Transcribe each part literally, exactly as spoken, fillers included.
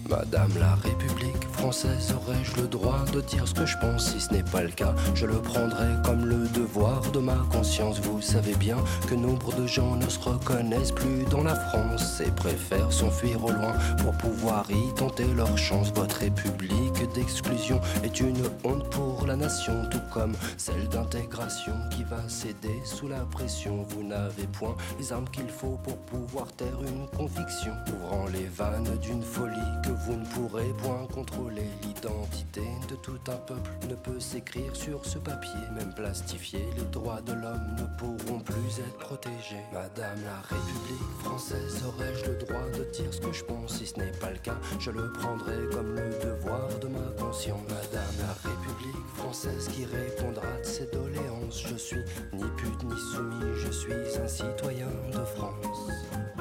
Madame la République française, aurais-je le droit de dire ce que je pense? Si ce n'est pas le cas, je le prendrai comme le devoir de ma conscience. Vous savez bien que nombre de gens ne se reconnaissent plus dans la France et préfèrent s'enfuir au loin pour pouvoir y tenter leur chance. Votre République d'exclusion est une honte pour la nation, tout comme celle d'intégration qui va céder sous la pression. Vous n'avez point les armes qu'il faut pour pouvoir taire une conviction, ouvrant les vannes d'une folie que vous ne pourrez point contrôler. L'identité de tout un peuple ne peut s'écrire sur ce papier, même plastifié, les droits de l'homme ne pourront plus être protégés. Madame la République française, aurais-je le droit de dire ce que je pense? Si ce n'est pas le cas, je le prendrai comme le devoir de ma conscience. Madame la République française qui répondra de ses doléances, je suis ni pute ni soumis, je suis un citoyen de France.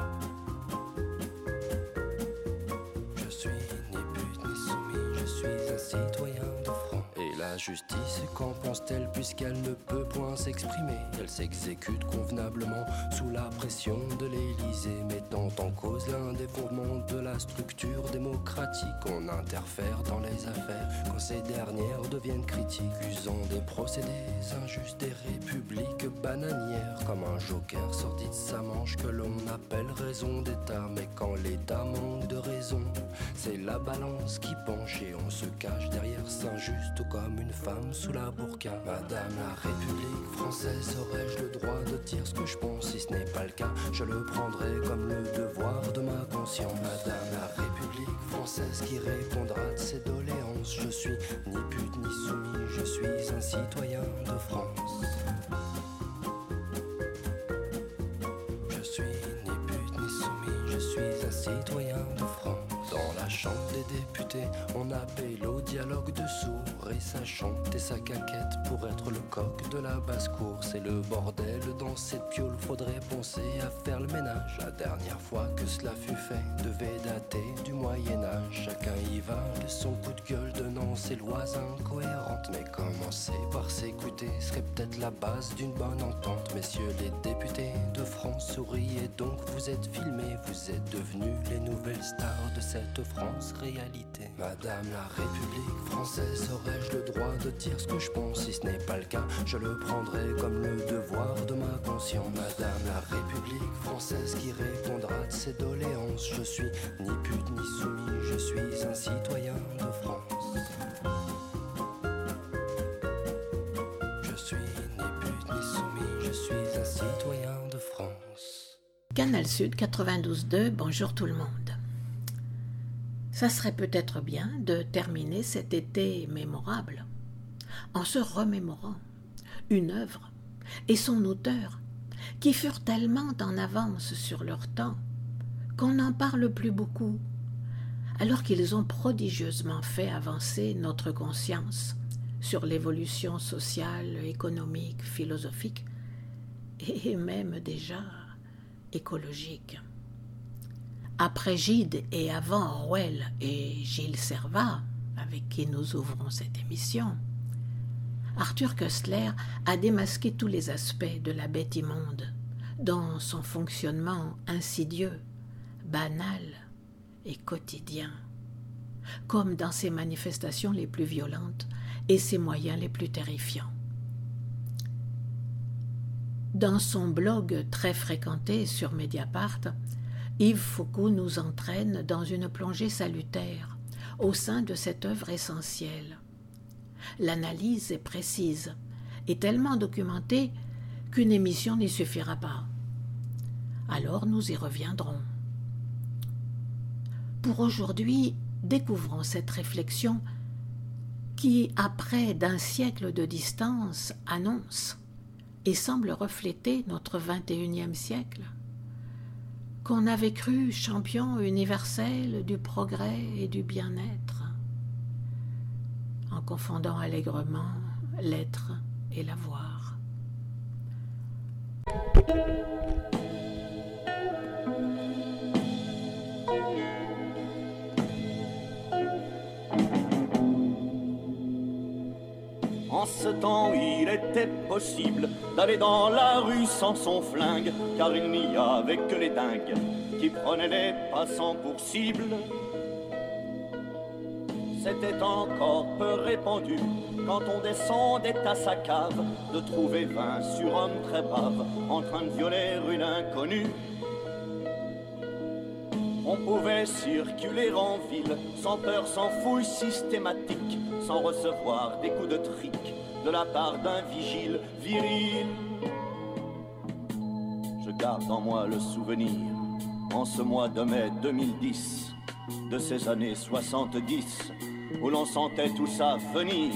Je suis ni pute ni soumis, je suis un citoyen de France. Et la justice, qu'en pense-t-elle puisqu'elle ne peut point s'exprimer? Elle s'exécute convenablement sous la pression de l'Élysée, mettant en cause l'un des fondements de la structure démocratique. On interfère dans les affaires quand ces dernières deviennent critiques, usant des procédés injustes, des républiques bananières, comme un joker sorti de sa manche que l'on appelle raison d'État. Mais quand l'État manque de raison, c'est la balance qui penche et on se cache derrière Saint-Just, tout comme une femme sous la burqa. Madame la République française, aurais-je le droit de dire ce que je pense? Si ce n'est pas le cas, je le prendrai comme le devoir de ma conscience. Madame la République française qui répondra de ses doléances, je suis ni pute ni soumis, je suis un citoyen de France. Je suis ni pute ni soumis, je suis un citoyen de France. Dans la chambre des députés, on appelle au dialogue de sourds et ça chante et ça caquette pour être le coq de la basse-cour. C'est le bordel dans cette piole, faudrait penser à faire le ménage. La dernière fois que cela fut fait devait dater du Moyen-Âge. Chacun y va de son coup de gueule, donnant ses lois incohérentes. Mais commencer par s'écouter serait peut-être la base d'une bonne entente. Messieurs les députés de France, souriez donc, vous êtes filmés, vous êtes devenus les nouvelles stars de cette France réalité. Madame la République française, aurais-je le droit de dire ce que je pense? Si ce n'est pas le cas, je le prendrai comme le devoir de ma conscience. Madame la République française qui répondra de ses doléances, je suis ni pute ni soumis, je suis un citoyen de France. Je suis ni pute ni soumis, je suis un citoyen de France. Canal Sud quatre-vingt-douze deux, bonjour tout le monde. Ça serait peut-être bien de terminer cet été mémorable en se remémorant une œuvre et son auteur qui furent tellement en avance sur leur temps qu'on n'en parle plus beaucoup, alors qu'ils ont prodigieusement fait avancer notre conscience sur l'évolution sociale, économique, philosophique et même déjà écologique. Après Gide et avant Orwell et Gilles Servat, avec qui nous ouvrons cette émission, Arthur Koestler a démasqué tous les aspects de la bête immonde dans son fonctionnement insidieux, banal et quotidien, comme dans ses manifestations les plus violentes et ses moyens les plus terrifiants. Dans son blog très fréquenté sur Mediapart, Yves Foucault nous entraîne dans une plongée salutaire au sein de cette œuvre essentielle. L'analyse est précise et tellement documentée qu'une émission n'y suffira pas. Alors nous y reviendrons. Pour aujourd'hui, découvrons cette réflexion qui, à près d'un siècle de distance, annonce et semble refléter notre vingt et unième siècle, qu'on avait cru champion universel du progrès et du bien-être, en confondant allègrement l'être et l'avoir. En ce temps, il était possible d'aller dans la rue sans son flingue, car il n'y avait que les dingues qui prenaient les passants pour cible. c'était encore peu répandu, quand on descendait à sa cave, de trouver vingt surhommes très braves en train de violer une inconnue. On pouvait circuler en ville, sans peur, sans fouille systématique, sans recevoir des coups de trique de la part d'un vigile viril. Je garde en moi le souvenir, en ce mois de mai deux mille dix, de ces années soixante-dix, où l'on sentait tout ça venir.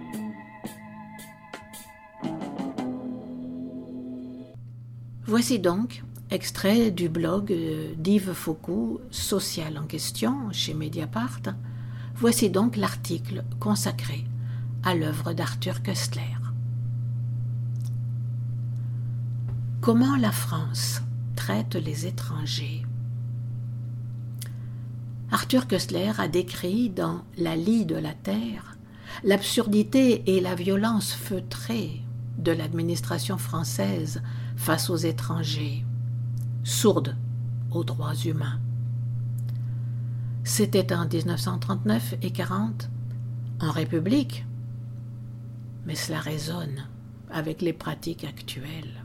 Voici donc extrait du blog d'Yves Faucou, Social en question, chez Mediapart. Voici donc l'article consacré à l'œuvre d'Arthur Koestler. Comment la France traite les étrangers. Arthur Koestler a décrit dans La lie de la terre l'absurdité et la violence feutrée de l'administration française face aux étrangers, sourde aux droits humains. C'était en dix-neuf cent trente-neuf et quarante, en République, mais cela résonne avec les pratiques actuelles.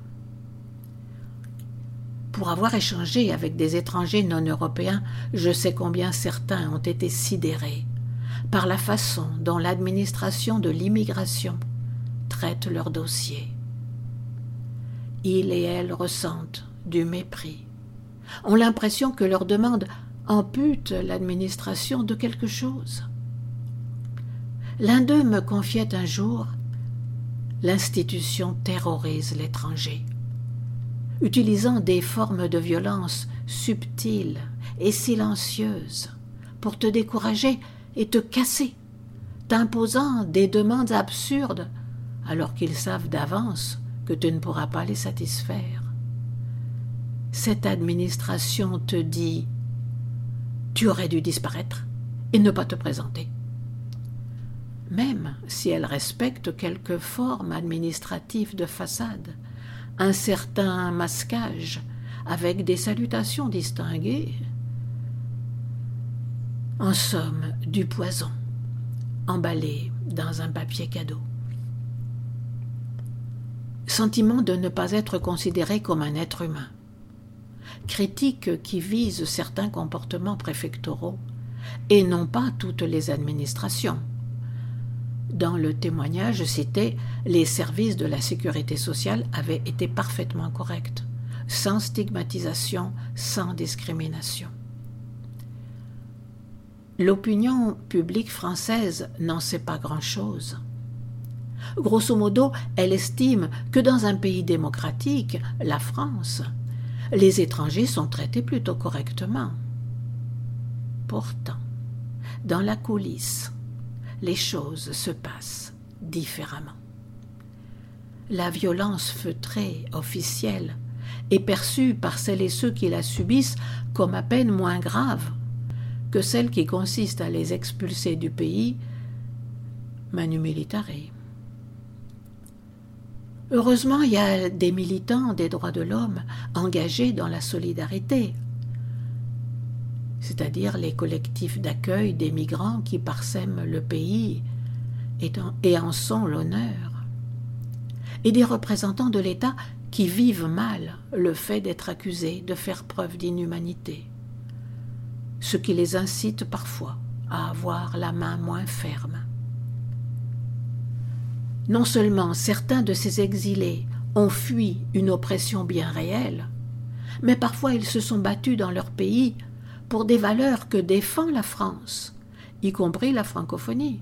Pour avoir échangé avec des étrangers non européens, je sais combien certains ont été sidérés par la façon dont l'administration de l'immigration traite leurs dossiers. Ils et elles ressentent du mépris, ont l'impression que leurs demandes amputent l'administration de quelque chose. L'un d'eux me confiait un jour « L'institution terrorise l'étranger », utilisant des formes de violence subtiles et silencieuses pour te décourager et te casser, t'imposant des demandes absurdes alors qu'ils savent d'avance que tu ne pourras pas les satisfaire. Cette administration te dit « Tu aurais dû disparaître et ne pas te présenter ». Même si elle respecte quelques formes administratives de façade, un certain masquage avec des salutations distinguées, en somme du poison emballé dans un papier cadeau. Sentiment de ne pas être considéré comme un être humain. Critique qui vise certains comportements préfectoraux et non pas toutes les administrations. Dans le témoignage cité, les services de la sécurité sociale avaient été parfaitement corrects, sans stigmatisation, sans discrimination. L'opinion publique française n'en sait pas grand-chose. Grosso modo, elle estime que dans un pays démocratique, la France, les étrangers sont traités plutôt correctement. Pourtant, dans la coulisse, les choses se passent différemment. La violence feutrée, officielle, est perçue par celles et ceux qui la subissent comme à peine moins grave que celle qui consiste à les expulser du pays manu militare. Heureusement, il y a des militants des droits de l'homme engagés dans la solidarité, c'est-à-dire les collectifs d'accueil des migrants qui parsèment le pays et en sont l'honneur, et des représentants de l'État qui vivent mal le fait d'être accusés de faire preuve d'inhumanité, ce qui les incite parfois à avoir la main moins ferme. Non seulement certains de ces exilés ont fui une oppression bien réelle, mais parfois ils se sont battus dans leur pays pour des valeurs que défend la France, y compris la francophonie.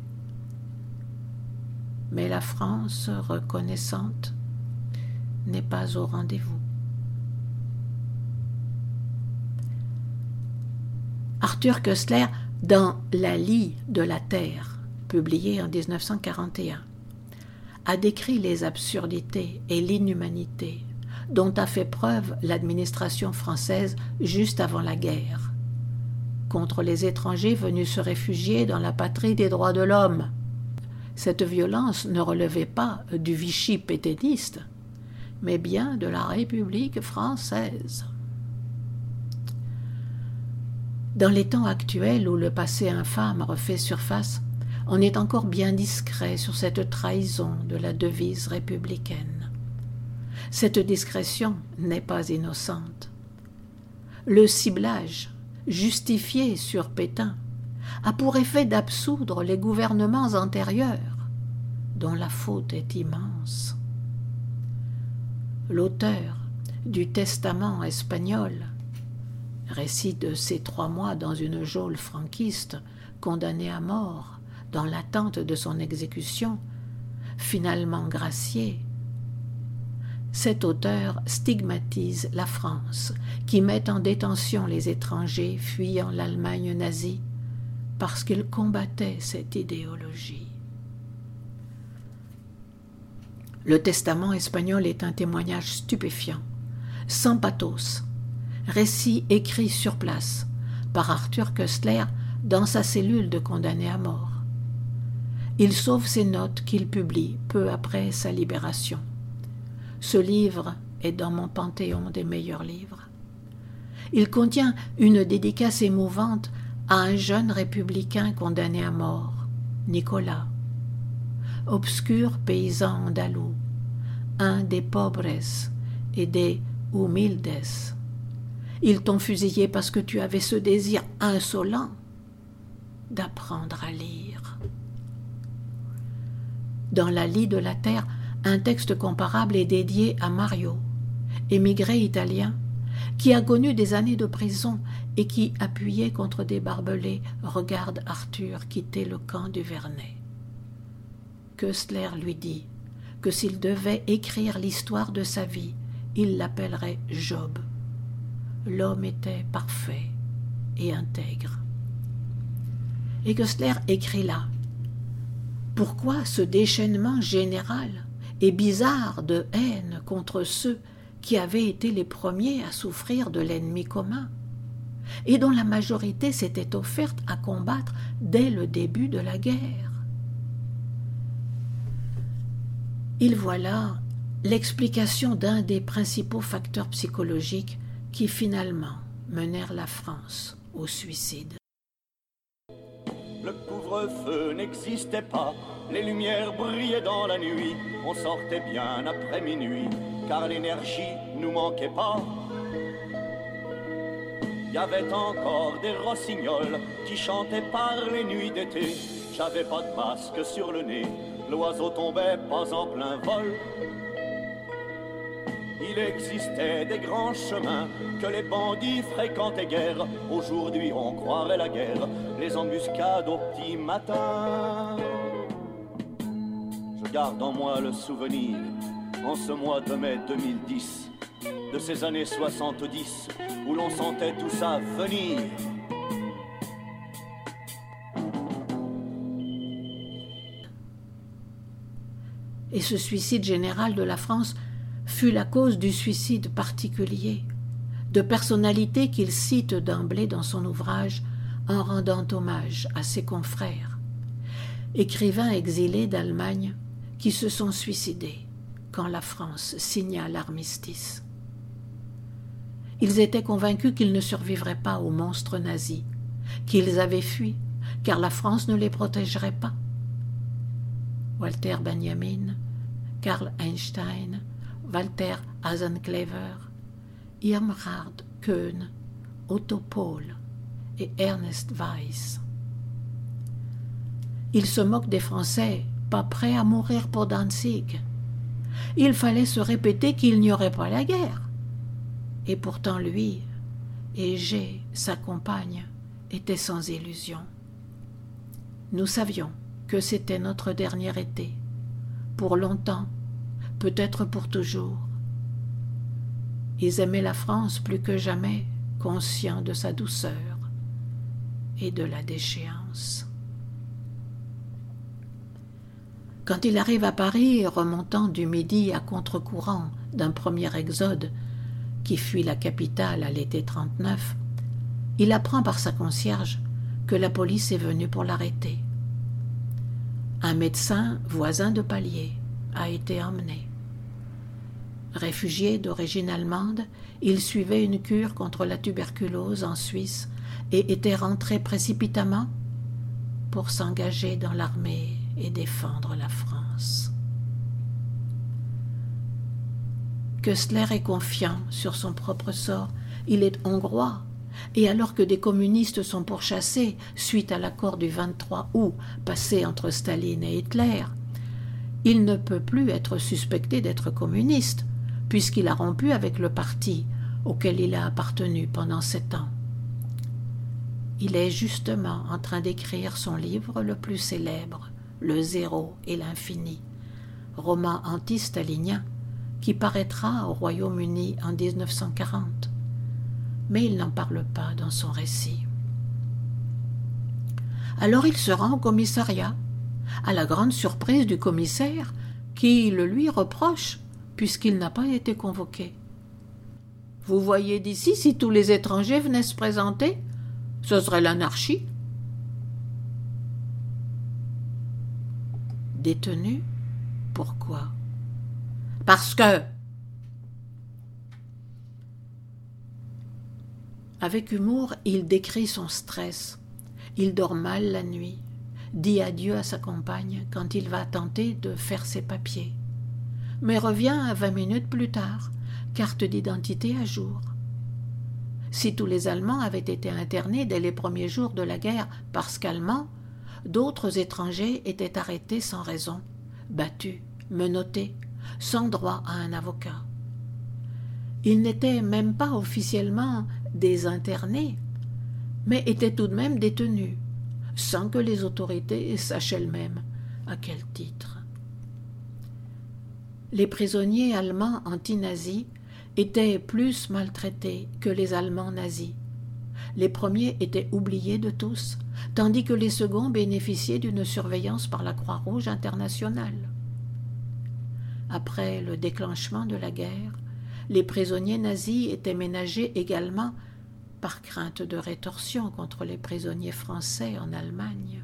Mais la France reconnaissante n'est pas au rendez-vous. Arthur Koestler, dans La lie de la terre, publié en dix-neuf cent quarante et un, a décrit les absurdités et l'inhumanité dont a fait preuve l'administration française juste avant la guerre, contre les étrangers venus se réfugier dans la patrie des droits de l'homme. Cette violence ne relevait pas du Vichy pétainiste, mais bien de la République française. Dans les temps actuels où le passé infâme refait surface, on est encore bien discret sur cette trahison de la devise républicaine. Cette discrétion n'est pas innocente. Le ciblage, justifié sur Pétain, a pour effet d'absoudre les gouvernements antérieurs, dont la faute est immense. L'auteur du Testament espagnol, récit de ses trois mois dans une geôle franquiste, condamné à mort dans l'attente de son exécution, finalement gracié, cet auteur stigmatise la France, qui met en détention les étrangers fuyant l'Allemagne nazie, parce qu'ils combattaient cette idéologie. Le Testament espagnol est un témoignage stupéfiant, sans pathos, récit écrit sur place par Arthur Koestler dans sa cellule de condamné à mort. Il sauve ses notes qu'il publie peu après sa libération. Ce livre est dans mon panthéon des meilleurs livres. Il contient une dédicace émouvante à un jeune républicain condamné à mort, Nicolas, obscur paysan andalou, un des pobres et des humildes. Ils t'ont fusillé parce que tu avais ce désir insolent d'apprendre à lire. Dans La Lie de la Terre, un texte comparable est dédié à Mario, émigré italien, qui a connu des années de prison et qui, appuyé contre des barbelés, regarde Arthur quitter le camp du Vernet. Koestler lui dit que s'il devait écrire l'histoire de sa vie, il l'appellerait Job. L'homme était parfait et intègre. Et Koestler écrit là: pourquoi ce déchaînement général et bizarre de haine contre ceux qui avaient été les premiers à souffrir de l'ennemi commun et dont la majorité s'était offerte à combattre dès le début de la guerre? Il voit là l'explication d'un des principaux facteurs psychologiques qui finalement menèrent la France au suicide. Le couvre-feu n'existait pas, les lumières brillaient dans la nuit, on sortait bien après minuit, car l'énergie nous manquait pas. Il y avait encore des rossignols qui chantaient par les nuits d'été, j'avais pas de masque sur le nez, l'oiseau tombait pas en plein vol. Il existait des grands chemins que les bandits fréquentaient guère. Aujourd'hui on croirait la guerre, les embuscades au petit matin. Je garde en moi le souvenir, en ce mois de mai deux mille dix, de ces années soixante-dix, où l'on sentait tout ça venir. Et ce suicide général de la France fut la cause du suicide particulier de personnalités qu'il cite d'emblée dans son ouvrage en rendant hommage à ses confrères, écrivains exilés d'Allemagne qui se sont suicidés quand la France signa l'armistice. Ils étaient convaincus qu'ils ne survivraient pas aux monstres nazis, qu'ils avaient fui car la France ne les protégerait pas. Walter Benjamin, Karl Einstein, Walter Hasenclever, Irmgard Köhn, Otto Pohl et Ernest Weiss. Il se moque des Français, pas prêts à mourir pour Danzig. Il fallait se répéter qu'il n'y aurait pas la guerre. Et pourtant lui, et G, sa compagne, étaient sans illusion. Nous savions que c'était notre dernier été, pour longtemps, peut-être pour toujours. Ils aimaient la France plus que jamais, conscients de sa douceur et de la déchéance. Quand il arrive à Paris, remontant du Midi à contre-courant d'un premier exode qui fuit la capitale à l'été trente-neuf, il apprend par sa concierge que la police est venue pour l'arrêter. Un médecin voisin de palier a été emmené. Réfugié d'origine allemande, il suivait une cure contre la tuberculose en Suisse et était rentré précipitamment pour s'engager dans l'armée et défendre la France. Köstler est confiant sur son propre sort. Il est hongrois, et alors que des communistes sont pourchassés suite à l'accord du vingt-trois août passé entre Staline et Hitler, il ne peut plus être suspecté d'être communiste, puisqu'il a rompu avec le parti auquel il a appartenu pendant sept ans. Il est justement en train d'écrire son livre le plus célèbre, Le Zéro et l'Infini, roman anti-stalinien qui paraîtra au Royaume-Uni en dix-neuf cent quarante. Mais il n'en parle pas dans son récit. Alors il se rend au commissariat, à la grande surprise du commissaire, qui le lui reproche, puisqu'il n'a pas été convoqué. « Vous voyez d'ici, si tous les étrangers venaient se présenter, ce serait l'anarchie. » Détenu? Pourquoi? Parce que... Avec humour, il décrit son stress. Il dort mal la nuit, dit adieu à sa compagne quand il va tenter de faire ses papiers, mais revient vingt minutes plus tard, carte d'identité à jour. Si tous les Allemands avaient été internés dès les premiers jours de la guerre parce qu'Allemands, d'autres étrangers étaient arrêtés sans raison, battus, menottés, sans droit à un avocat. Ils n'étaient même pas officiellement des internés, mais étaient tout de même détenus, sans que les autorités sachent elles-mêmes à quel titre. Les prisonniers allemands anti-nazis étaient plus maltraités que les Allemands nazis. Les premiers étaient oubliés de tous, tandis que les seconds bénéficiaient d'une surveillance par la Croix-Rouge internationale. Après le déclenchement de la guerre, les prisonniers nazis étaient ménagés également par crainte de rétorsion contre les prisonniers français en Allemagne.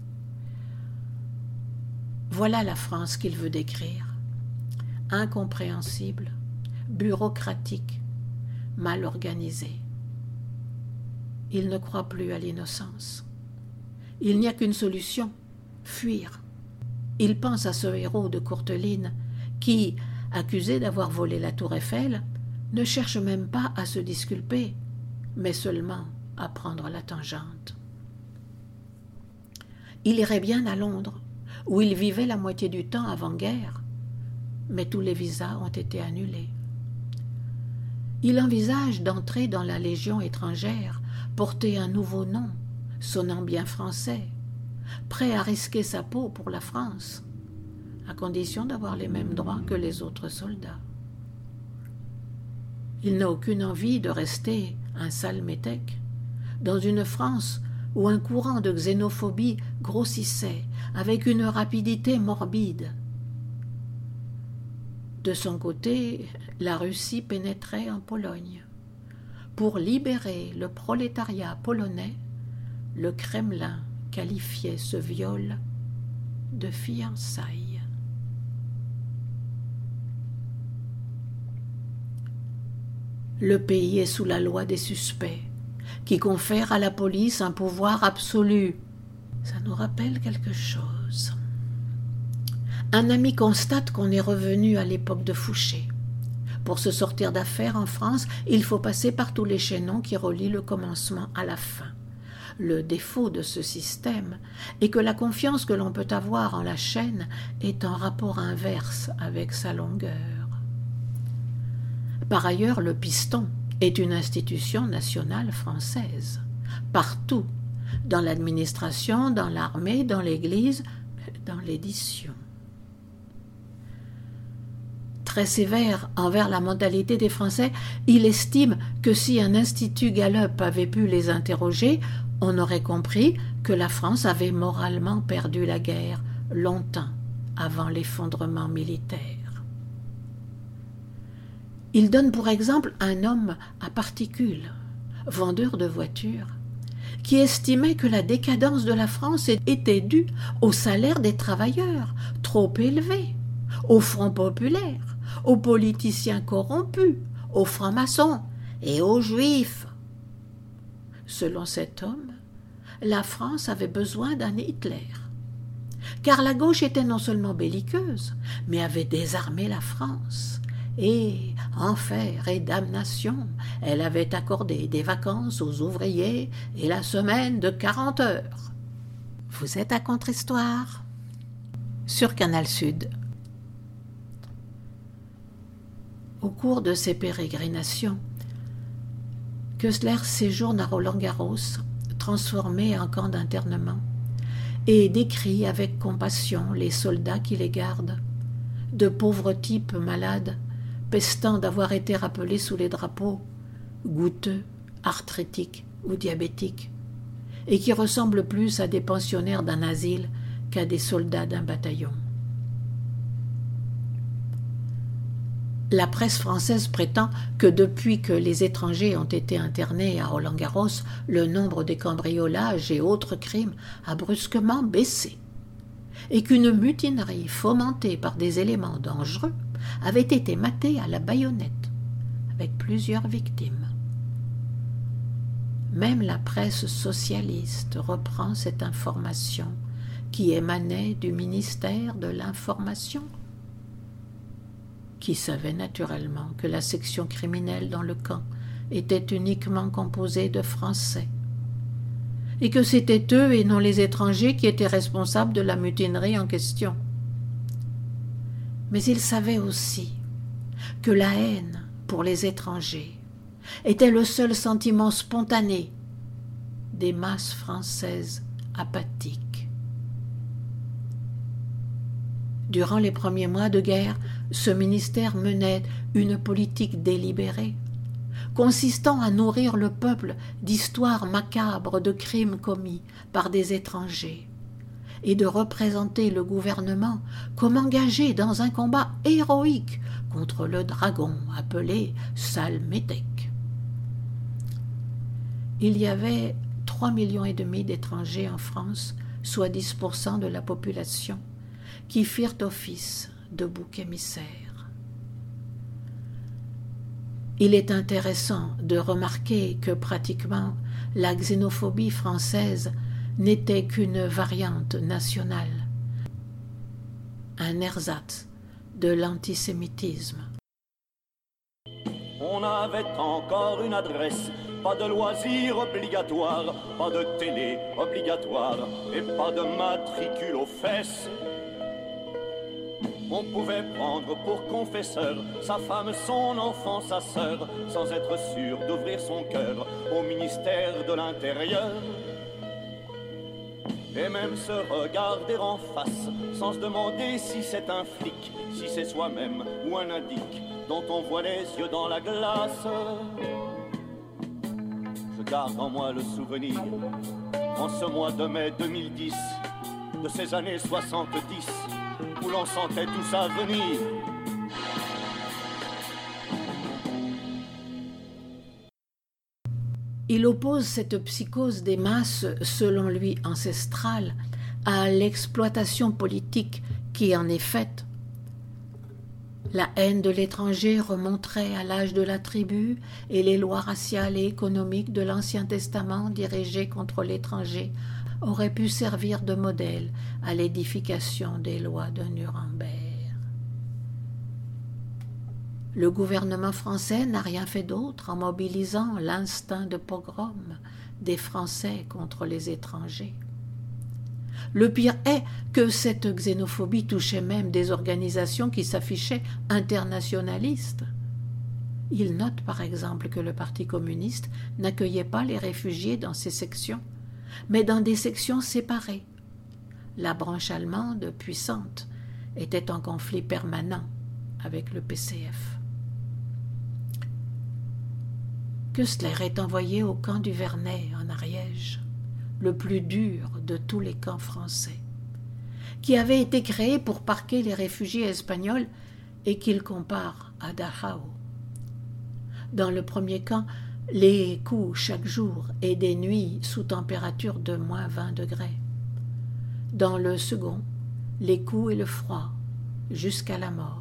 Voilà la France qu'il veut décrire. Incompréhensible, bureaucratique, mal organisée. Il ne croit plus à l'innocence. Il n'y a qu'une solution, fuir. Il pense à ce héros de Courteline qui, accusé d'avoir volé la tour Eiffel, ne cherche même pas à se disculper, mais seulement à prendre la tangente. Il irait bien à Londres, où il vivait la moitié du temps avant-guerre, mais tous les visas ont été annulés. Il envisage d'entrer dans la Légion étrangère, porter un nouveau nom, sonnant bien français, prêt à risquer sa peau pour la France, à condition d'avoir les mêmes droits que les autres soldats. Il n'a aucune envie de rester un sale métèque dans une France où un courant de xénophobie grossissait avec une rapidité morbide. De son côté, la Russie pénétrait en Pologne. Pour libérer le prolétariat polonais, le Kremlin qualifiait ce viol de fiançailles. Le pays est sous la loi des suspects, qui confère à la police un pouvoir absolu. Ça nous rappelle quelque chose. Un ami constate qu'on est revenu à l'époque de Fouché. Pour se sortir d'affaires en France, il faut passer par tous les chaînons qui relient le commencement à la fin. Le défaut de ce système est que la confiance que l'on peut avoir en la chaîne est en rapport inverse avec sa longueur. Par ailleurs, le piston est une institution nationale française. Partout, dans l'administration, dans l'armée, dans l'Église, dans l'édition. Très sévère envers la mentalité des Français, il estime que si un institut Gallup avait pu les interroger, on aurait compris que la France avait moralement perdu la guerre longtemps avant l'effondrement militaire. Il donne pour exemple un homme à particules, vendeur de voitures, qui estimait que la décadence de la France était due au salaire des travailleurs, trop élevé, au Front populaire, aux politiciens corrompus, aux francs-maçons et aux juifs. Selon cet homme, la France avait besoin d'un Hitler. Car la gauche était non seulement belliqueuse, mais avait désarmé la France. Et, enfer et damnation, elle avait accordé des vacances aux ouvriers et la semaine de quarante heures. Vous êtes à Contre-Histoire sur Canal Sud. Au cours de ses pérégrinations, Koestler séjourne à Roland-Garros, transformé en camp d'internement, et décrit avec compassion les soldats qui les gardent, de pauvres types malades, pestant d'avoir été rappelés sous les drapeaux, goutteux, arthritiques ou diabétiques, et qui ressemblent plus à des pensionnaires d'un asile qu'à des soldats d'un bataillon. La presse française prétend que depuis que les étrangers ont été internés à Roland-Garros, le nombre des cambriolages et autres crimes a brusquement baissé, et qu'une mutinerie fomentée par des éléments dangereux avait été matée à la baïonnette, avec plusieurs victimes. Même la presse socialiste reprend cette information qui émanait du ministère de l'Information, qui savait naturellement que la section criminelle dans le camp était uniquement composée de Français, et que c'était eux et non les étrangers qui étaient responsables de la mutinerie en question. Mais il savait aussi que la haine pour les étrangers était le seul sentiment spontané des masses françaises apathiques. Durant les premiers mois de guerre, ce ministère menait une politique délibérée, consistant à nourrir le peuple d'histoires macabres de crimes commis par des étrangers, et de représenter le gouvernement comme engagé dans un combat héroïque contre le dragon appelé Salmétek. Il y avait trois millions et demi d'étrangers en France, soit dix pour cent de la population, qui firent office de bouc émissaire. Il est intéressant de remarquer que pratiquement la xénophobie française n'était qu'une variante nationale, un ersatz de l'antisémitisme. On avait encore une adresse, pas de loisirs obligatoires, pas de télé obligatoire et pas de matricule aux fesses. On pouvait prendre pour confesseur sa femme, son enfant, sa sœur, sans être sûr d'ouvrir son cœur au ministère de l'Intérieur. Et même se regarder en face, sans se demander si c'est un flic, si c'est soi-même ou un indique, dont on voit les yeux dans la glace. Je garde en moi le souvenir, en ce mois de mai deux mille dix, de ces années soixante-dix, où l'on sentait tout ça venir. Il oppose cette psychose des masses, selon lui ancestrale, à l'exploitation politique qui en est faite. La haine de l'étranger remonterait à l'âge de la tribu et les lois raciales et économiques de l'Ancien Testament dirigées contre l'étranger auraient pu servir de modèle à l'édification des lois de Nuremberg. Le gouvernement français n'a rien fait d'autre en mobilisant l'instinct de pogrom des Français contre les étrangers. Le pire est que cette xénophobie touchait même des organisations qui s'affichaient internationalistes. Il note par exemple que le Parti communiste n'accueillait pas les réfugiés dans ses sections, mais dans des sections séparées. La branche allemande, puissante, était en conflit permanent avec le P C F. Koestler est envoyé au camp du Vernet, en Ariège, le plus dur de tous les camps français, qui avait été créé pour parquer les réfugiés espagnols et qu'il compare à Dachau. Dans le premier camp, les coups chaque jour et des nuits sous température de moins vingt degrés. Dans le second, les coups et le froid, jusqu'à la mort.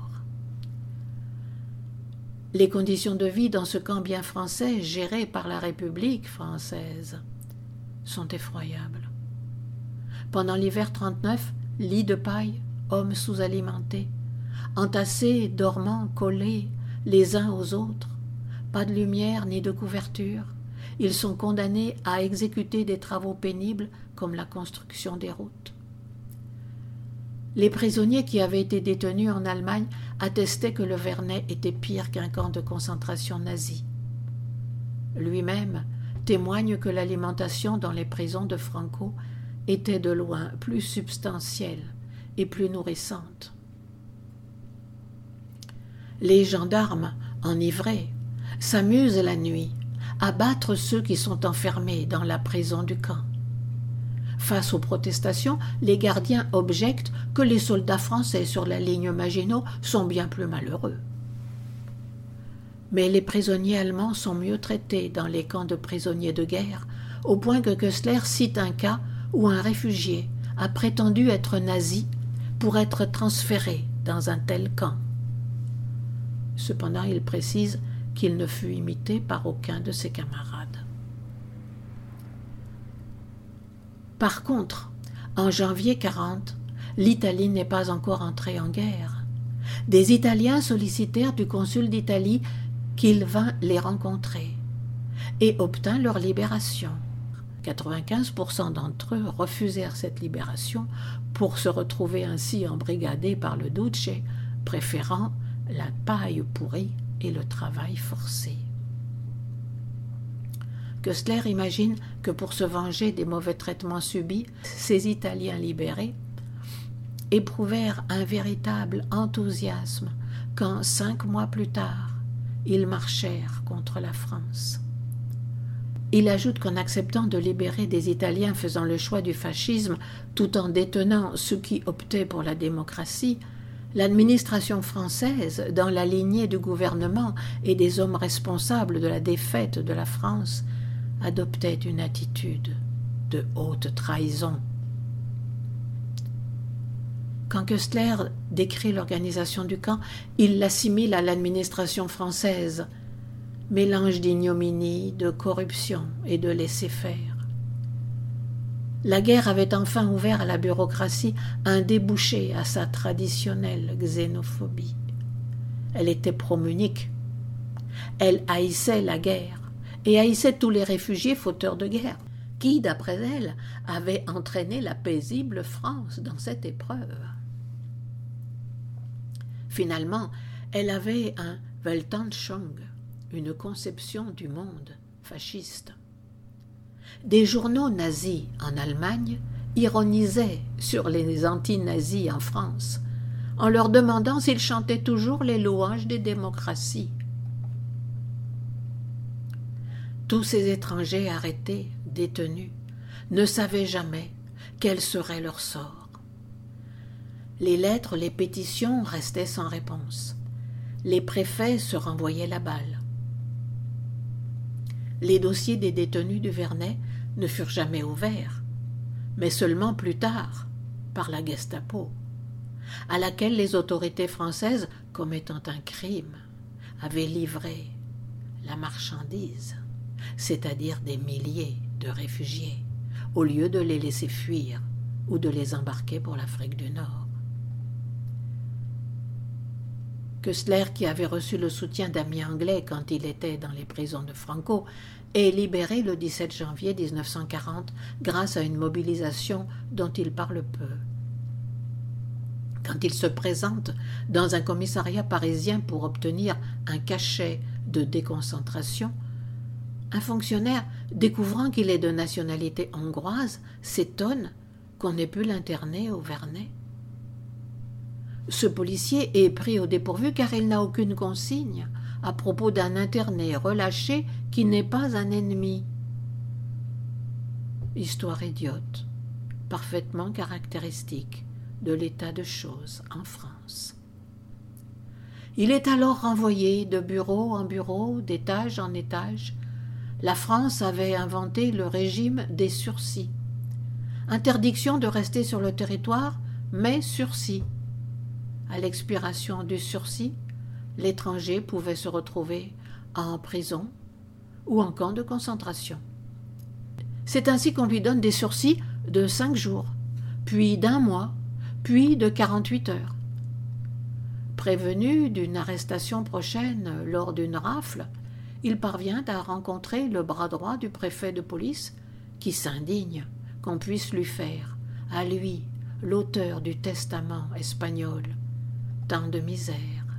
Les conditions de vie dans ce camp bien français, géré par la République française, sont effroyables. Pendant l'hiver trente-neuf, lits de paille, hommes sous-alimentés, entassés, dormant, collés les uns aux autres, pas de lumière ni de couverture, ils sont condamnés à exécuter des travaux pénibles comme la construction des routes. Les prisonniers qui avaient été détenus en Allemagne attestaient que le Vernet était pire qu'un camp de concentration nazi. Lui-même témoigne que l'alimentation dans les prisons de Franco était de loin plus substantielle et plus nourrissante. Les gendarmes, enivrés, s'amusent la nuit à battre ceux qui sont enfermés dans la prison du camp. Face aux protestations, les gardiens objectent que les soldats français sur la ligne Maginot sont bien plus malheureux. Mais les prisonniers allemands sont mieux traités dans les camps de prisonniers de guerre, au point que Koestler cite un cas où un réfugié a prétendu être nazi pour être transféré dans un tel camp. Cependant, il précise qu'il ne fut imité par aucun de ses camarades. Par contre, en janvier quarante, l'Italie n'est pas encore entrée en guerre. Des Italiens sollicitèrent du consul d'Italie qu'il vint les rencontrer et obtint leur libération. quatre-vingt-quinze pour cent d'entre eux refusèrent cette libération pour se retrouver ainsi embrigadés par le Duce, préférant la paille pourrie et le travail forcé. Koestler imagine que pour se venger des mauvais traitements subis, ces Italiens libérés éprouvèrent un véritable enthousiasme quand, cinq mois plus tard, ils marchèrent contre la France. Il ajoute qu'en acceptant de libérer des Italiens faisant le choix du fascisme tout en détenant ceux qui optaient pour la démocratie, l'administration française, dans la lignée du gouvernement et des hommes responsables de la défaite de la France, adoptait une attitude de haute trahison. Quand Koestler décrit l'organisation du camp, il l'assimile à l'administration française, mélange d'ignominie, de corruption et de laisser-faire. La guerre avait enfin ouvert à la bureaucratie un débouché à sa traditionnelle xénophobie. Elle était pro-Munich. Elle haïssait la guerre et haïssait tous les réfugiés fauteurs de guerre, qui, d'après elle, avaient entraîné la paisible France dans cette épreuve. Finalement, elle avait un Weltanschauung, une conception du monde fasciste. Des journaux nazis en Allemagne ironisaient sur les anti-nazis en France, en leur demandant s'ils chantaient toujours les louanges des démocraties. Tous ces étrangers arrêtés, détenus, ne savaient jamais quel serait leur sort. Les lettres, les pétitions restaient sans réponse. Les préfets se renvoyaient la balle. Les dossiers des détenus du Vernet ne furent jamais ouverts, mais seulement plus tard, par la Gestapo, à laquelle les autorités françaises, commettant un crime, avaient livré la marchandise, c'est-à-dire des milliers de réfugiés, au lieu de les laisser fuir ou de les embarquer pour l'Afrique du Nord. Koestler, qui avait reçu le soutien d'amis anglais quand il était dans les prisons de Franco, est libéré le dix-sept janvier mille neuf cent quarante grâce à une mobilisation dont il parle peu. Quand il se présente dans un commissariat parisien pour obtenir un cachet de déconcentration, un fonctionnaire, découvrant qu'il est de nationalité hongroise, s'étonne qu'on ait pu l'interner au Vernet. Ce policier est pris au dépourvu car il n'a aucune consigne à propos d'un interné relâché qui n'est pas un ennemi. Histoire idiote, parfaitement caractéristique de l'état de choses en France. Il est alors renvoyé de bureau en bureau, d'étage en étage. La France avait inventé le régime des sursis. Interdiction de rester sur le territoire, mais sursis. À l'expiration du sursis, l'étranger pouvait se retrouver en prison ou en camp de concentration. C'est ainsi qu'on lui donne des sursis de cinq jours, puis d'un mois, puis de quarante-huit heures. Prévenu d'une arrestation prochaine lors d'une rafle, il parvient à rencontrer le bras droit du préfet de police qui s'indigne qu'on puisse lui faire, à lui, l'auteur du testament espagnol, tant de misère.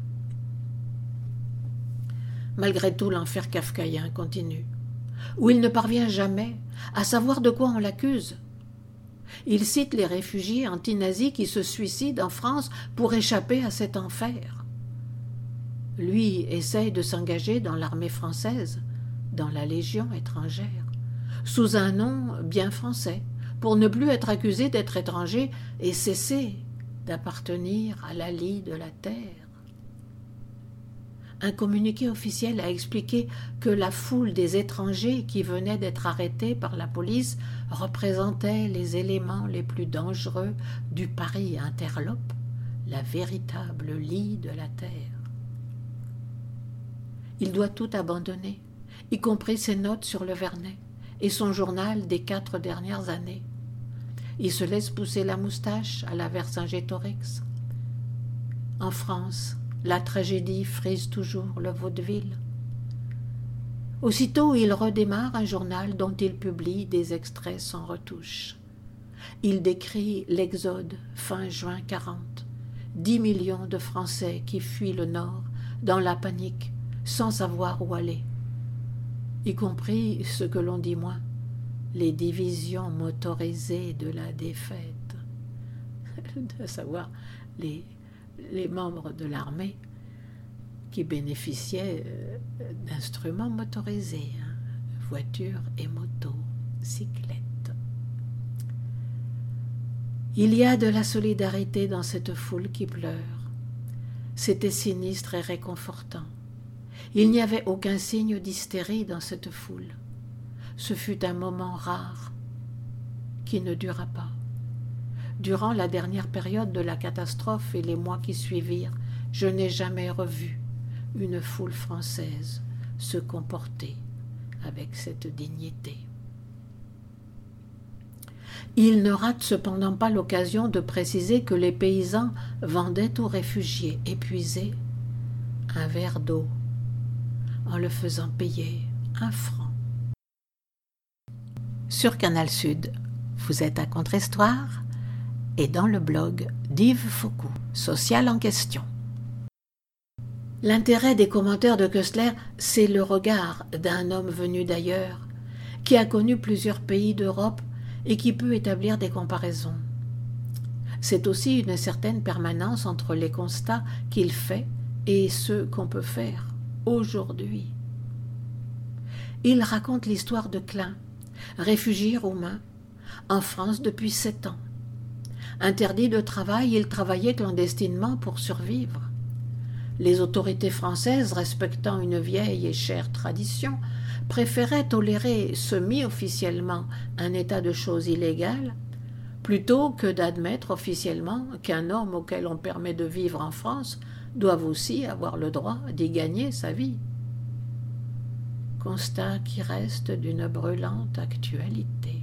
Malgré tout, l'enfer kafkaïen continue, où il ne parvient jamais à savoir de quoi on l'accuse. Il cite les réfugiés anti-nazis qui se suicident en France pour échapper à cet enfer. Lui essaye de s'engager dans l'armée française, dans la Légion étrangère, sous un nom bien français, pour ne plus être accusé d'être étranger et cesser d'appartenir à la lie de la terre. Un communiqué officiel a expliqué que la foule des étrangers qui venaient d'être arrêtés par la police représentait les éléments les plus dangereux du Paris interlope, la véritable lie de la terre. Il doit tout abandonner, y compris ses notes sur le Vernet et son journal des quatre dernières années. Il se laisse pousser la moustache à la Vercingétorix. En France, la tragédie frise toujours le vaudeville. Aussitôt, il redémarre un journal dont il publie des extraits sans retouche. Il décrit l'exode fin juin quarante, dix millions de Français qui fuient le Nord dans la panique, sans savoir où aller, y compris ce que l'on dit moins, les divisions motorisées de la défaite, à savoir les les membres de l'armée qui bénéficiaient d'instruments motorisés, hein, voitures et motos, cyclettes. Il y a de la solidarité dans cette foule qui pleure. C'était sinistre et réconfortant. Il n'y avait aucun signe d'hystérie dans cette foule. Ce fut un moment rare qui ne dura pas. Durant la dernière période de la catastrophe et les mois qui suivirent, je n'ai jamais revu une foule française se comporter avec cette dignité. Il ne rate cependant pas l'occasion de préciser que les paysans vendaient aux réfugiés épuisés un verre d'eau en le faisant payer un franc. Sur Canal Sud, vous êtes à Contre-Histoire et dans le blog d'Yves Faucou, Social en question. L'intérêt des commentaires de Koestler, c'est le regard d'un homme venu d'ailleurs, qui a connu plusieurs pays d'Europe et qui peut établir des comparaisons. C'est aussi une certaine permanence entre les constats qu'il fait et ceux qu'on peut faire aujourd'hui. Il raconte l'histoire de Klein, réfugié roumain, en France depuis sept ans. Interdit de travail, il travaillait clandestinement pour survivre. Les autorités françaises, respectant une vieille et chère tradition, préféraient tolérer semi-officiellement un état de choses illégal plutôt que d'admettre officiellement qu'un homme auquel on permet de vivre en France doive aussi avoir le droit d'y gagner sa vie. Constat qui reste d'une brûlante actualité.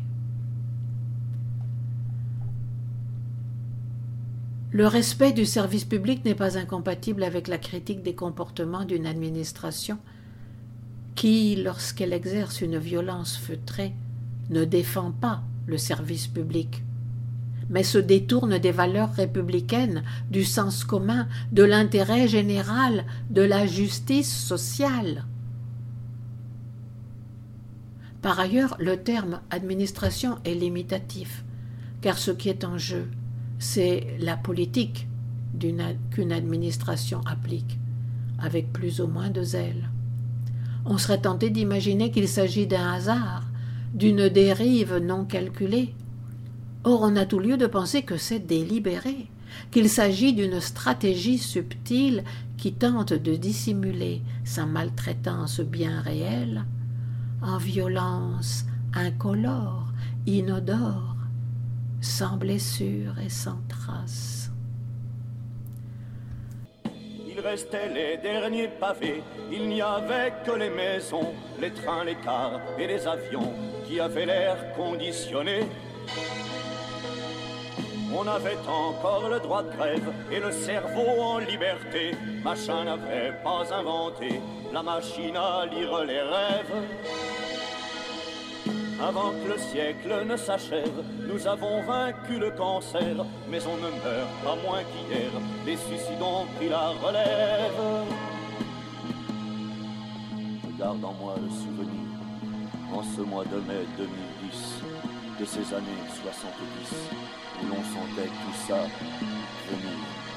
Le respect du service public n'est pas incompatible avec la critique des comportements d'une administration qui, lorsqu'elle exerce une violence feutrée, ne défend pas le service public, mais se détourne des valeurs républicaines, du sens commun, de l'intérêt général, de la justice sociale. Par ailleurs, le terme « administration » est limitatif, car ce qui est en jeu, c'est la politique qu'une administration applique, avec plus ou moins de zèle. On serait tenté d'imaginer qu'il s'agit d'un hasard, d'une dérive non calculée. Or, on a tout lieu de penser que c'est délibéré, qu'il s'agit d'une stratégie subtile qui tente de dissimuler sa maltraitance bien réelle en violence incolore, inodore, sans blessure et sans trace. Il restait les derniers pavés, il n'y avait que les maisons, les trains, les cars et les avions qui avait l'air conditionné. On avait encore le droit de grève et le cerveau en liberté. Machin n'avait pas inventé la machine à lire les rêves. Avant que le siècle ne s'achève, nous avons vaincu le cancer, mais on ne meurt pas moins qu'hier, les suicides ont pris la relève. Je garde en moi le souvenir, en ce mois de mai deux mille dix, de ces années soixante-dix, où l'on sentait tout ça venir.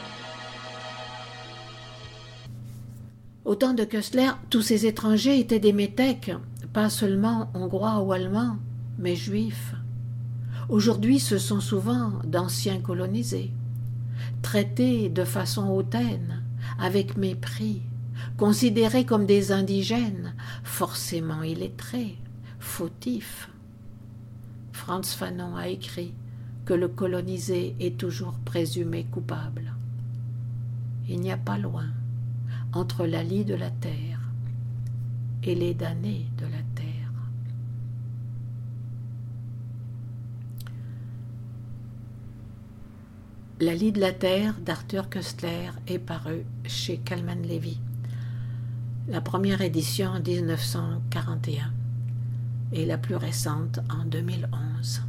Au temps de Koestler, tous ces étrangers étaient des métèques, pas seulement hongrois ou allemands, mais juifs. Aujourd'hui, ce sont souvent d'anciens colonisés, traités de façon hautaine, avec mépris, considérés comme des indigènes, forcément illettrés, fautifs. Frantz Fanon a écrit que le colonisé est toujours présumé coupable. Il n'y a pas loin, entre la lie de la terre et les damnés de la terre. La lie de la terre d'Arthur Koestler est parue chez Kalman Levy. La première édition en dix-neuf cent quarante et un et la plus récente en deux mille onze.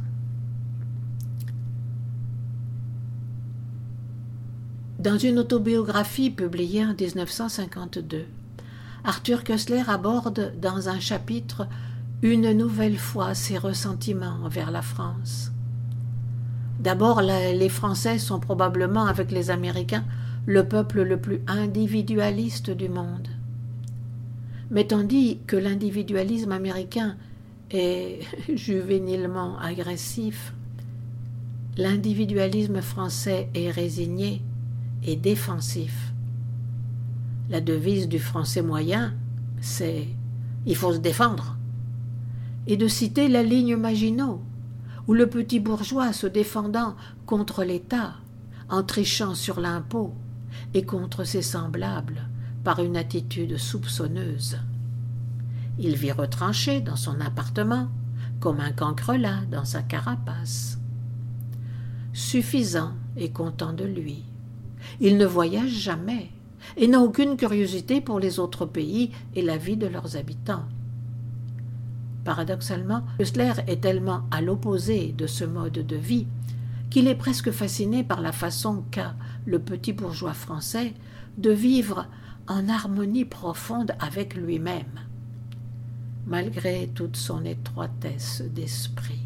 Dans une autobiographie publiée en dix-neuf cent cinquante-deux, Arthur Koestler aborde dans un chapitre une nouvelle fois ses ressentiments envers la France. D'abord, les Français sont probablement, avec les Américains, le peuple le plus individualiste du monde. Mais tandis que l'individualisme américain est juvénilement agressif, l'individualisme français est résigné et défensif. La devise du français moyen, c'est « il faut se défendre » et de citer la ligne Maginot, où le petit bourgeois se défendant contre l'État, en trichant sur l'impôt, et contre ses semblables par une attitude soupçonneuse. Il vit retranché dans son appartement, comme un cancrelat dans sa carapace. Suffisant et content de lui. Il ne voyage jamais et n'a aucune curiosité pour les autres pays et la vie de leurs habitants. Paradoxalement, Koestler est tellement à l'opposé de ce mode de vie qu'il est presque fasciné par la façon qu'a le petit bourgeois français de vivre en harmonie profonde avec lui-même, malgré toute son étroitesse d'esprit.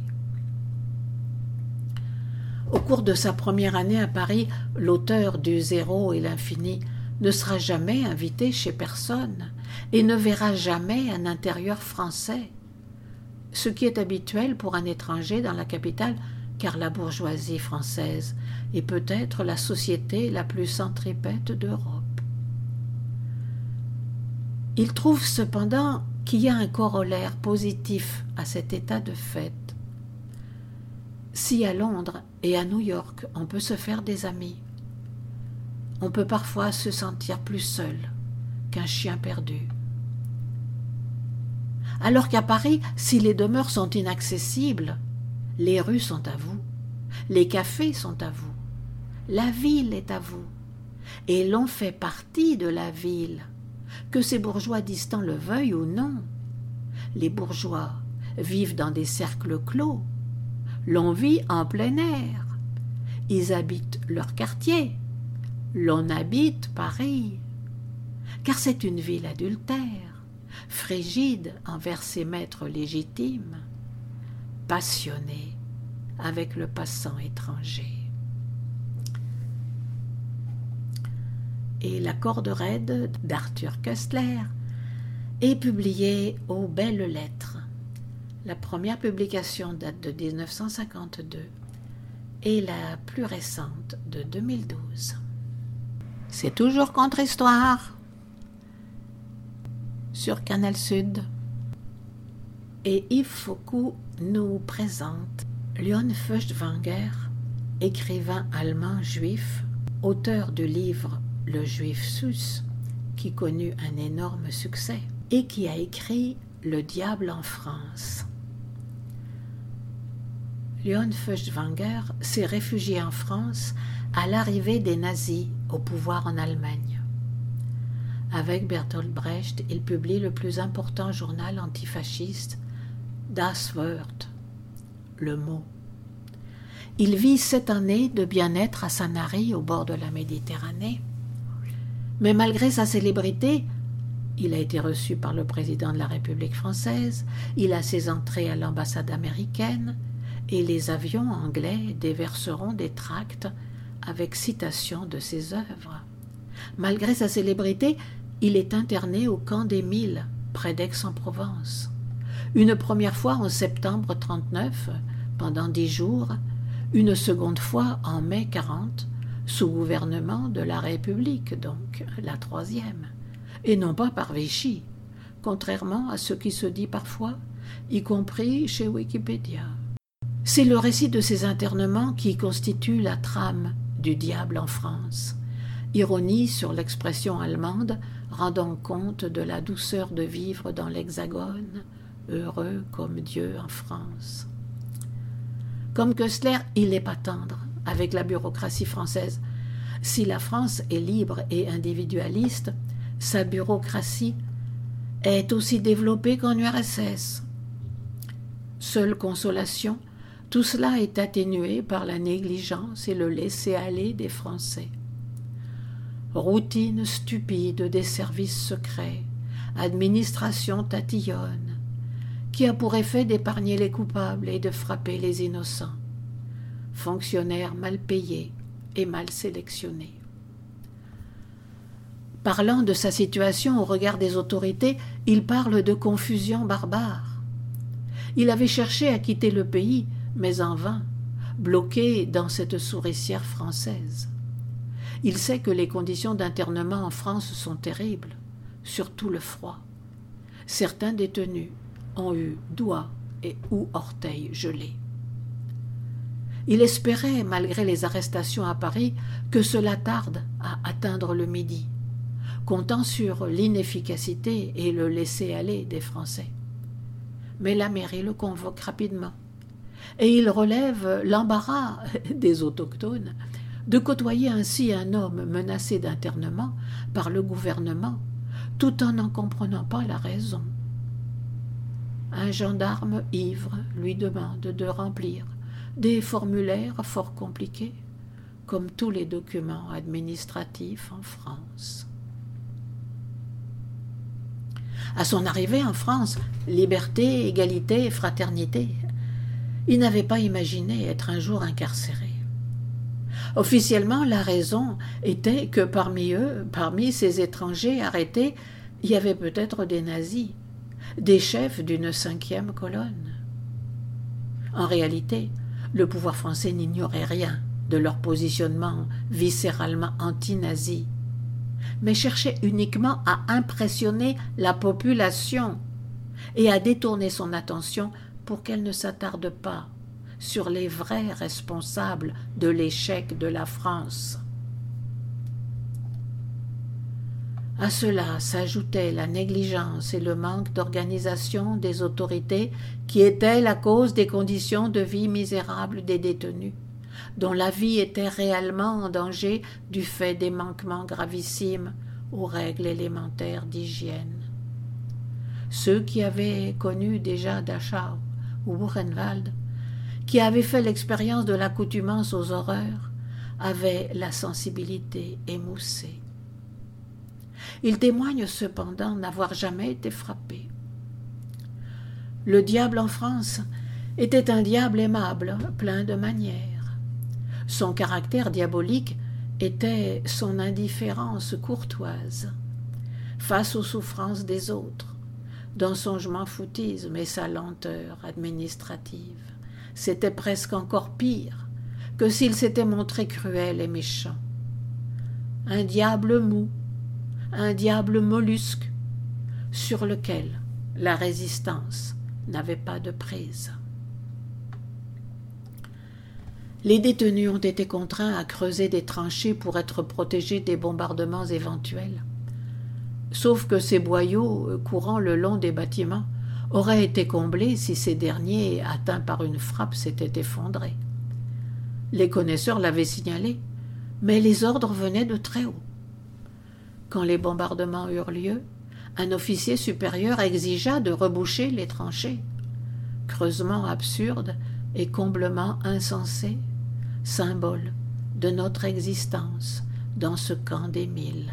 Au cours de sa première année à Paris, l'auteur du Zéro et l'Infini ne sera jamais invité chez personne et ne verra jamais un intérieur français, ce qui est habituel pour un étranger dans la capitale, car la bourgeoisie française est peut-être la société la plus centripète d'Europe. Il trouve cependant qu'il y a un corollaire positif à cet état de fait. Si à Londres et à New York on peut se faire des amis, on peut parfois se sentir plus seul qu'un chien perdu. Alors qu'à Paris, si les demeures sont inaccessibles, les rues sont à vous, les cafés sont à vous, la ville est à vous, et l'on fait partie de la ville, que ces bourgeois distants le veuillent ou non. Les bourgeois vivent dans des cercles clos, l'on vit en plein air, ils habitent leur quartier, l'on habite Paris, car c'est une ville adultère, frigide envers ses maîtres légitimes, passionnée avec le passant étranger. Et La corde raide d'Arthur Koestler est publiée aux Belles Lettres. La première publication date de dix-neuf cent cinquante-deux et la plus récente de deux mille douze. C'est toujours Contre-Histoire sur Canal Sud. Et Yves Foucault nous présente Leon Feuchtwanger, écrivain allemand juif, auteur du livre Le Juif Sus, qui connut un énorme succès, et qui a écrit Le diable en France. Léon Feuchtwanger s'est réfugié en France à l'arrivée des nazis au pouvoir en Allemagne. Avec Bertolt Brecht, il publie le plus important journal antifasciste, Das Wort, le mot. Il vit sept années de bien-être à Sanary, au bord de la Méditerranée. Mais malgré sa célébrité, il a été reçu par le président de la République française, il a ses entrées à l'ambassade américaine, et les avions anglais déverseront des tracts avec citation de ses œuvres. Malgré sa célébrité, il est interné au camp des Milles, près d'Aix-en-Provence. Une première fois en septembre trente-neuf, pendant dix jours, une seconde fois en mai quarante, sous gouvernement de la République, donc la troisième, et non pas par Vichy, contrairement à ce qui se dit parfois, y compris chez Wikipédia. C'est le récit de ces internements qui constitue la trame du diable en France. Ironie sur l'expression allemande rendant compte de la douceur de vivre dans l'Hexagone, heureux comme Dieu en France. Comme Koestler, il n'est pas tendre avec la bureaucratie française. Si la France est libre et individualiste, sa bureaucratie est aussi développée qu'en U R S S. Seule consolation, tout cela est atténué par la négligence et le laisser-aller des Français. Routine stupide des services secrets, administration tatillonne, qui a pour effet d'épargner les coupables et de frapper les innocents. Fonctionnaires mal payés et mal sélectionnés. Parlant de sa situation au regard des autorités, il parle de confusion barbare. Il avait cherché à quitter le pays, mais en vain, bloqué dans cette souricière française. Il sait que les conditions d'internement en France sont terribles, surtout le froid. Certains détenus ont eu doigts et ou orteils gelés. Il espérait, malgré les arrestations à Paris, que cela tarde à atteindre le midi, comptant sur l'inefficacité et le laisser-aller des Français. Mais la mairie le convoque rapidement, et il relève l'embarras des autochtones de côtoyer ainsi un homme menacé d'internement par le gouvernement, tout en n'en comprenant pas la raison. Un gendarme ivre lui demande de remplir des formulaires fort compliqués, comme tous les documents administratifs en France. À son arrivée en France, liberté, égalité, fraternité, il n'avait pas imaginé être un jour incarcéré. Officiellement, la raison était que parmi eux, parmi ces étrangers arrêtés, il y avait peut-être des nazis, des chefs d'une cinquième colonne. En réalité, le pouvoir français n'ignorait rien de leur positionnement viscéralement anti-nazi, mais cherchait uniquement à impressionner la population et à détourner son attention pour qu'elle ne s'attarde pas sur les vrais responsables de l'échec de la France. À cela s'ajoutaient la négligence et le manque d'organisation des autorités qui étaient la cause des conditions de vie misérables des détenus, dont la vie était réellement en danger du fait des manquements gravissimes aux règles élémentaires d'hygiène. Ceux qui avaient connu déjà Dachau ou Buchenwald, qui avaient fait l'expérience de l'accoutumance aux horreurs, avaient la sensibilité émoussée. Il témoigne cependant n'avoir jamais été frappé. Le diable en France était un diable aimable, plein de manières. Son caractère diabolique était son indifférence courtoise face aux souffrances des autres, dans son je m'en foutisme et sa lenteur administrative. C'était presque encore pire que s'il s'était montré cruel et méchant. Un diable mou, un diable mollusque, sur lequel la résistance n'avait pas de prise. Les détenus ont été contraints à creuser des tranchées pour être protégés des bombardements éventuels. Sauf que ces boyaux, courant le long des bâtiments, auraient été comblés si ces derniers, atteints par une frappe, s'étaient effondrés. Les connaisseurs l'avaient signalé, mais les ordres venaient de très haut. Quand les bombardements eurent lieu, un officier supérieur exigea de reboucher les tranchées. Creusement absurde et comblement insensé, symbole de notre existence dans ce camp des mille.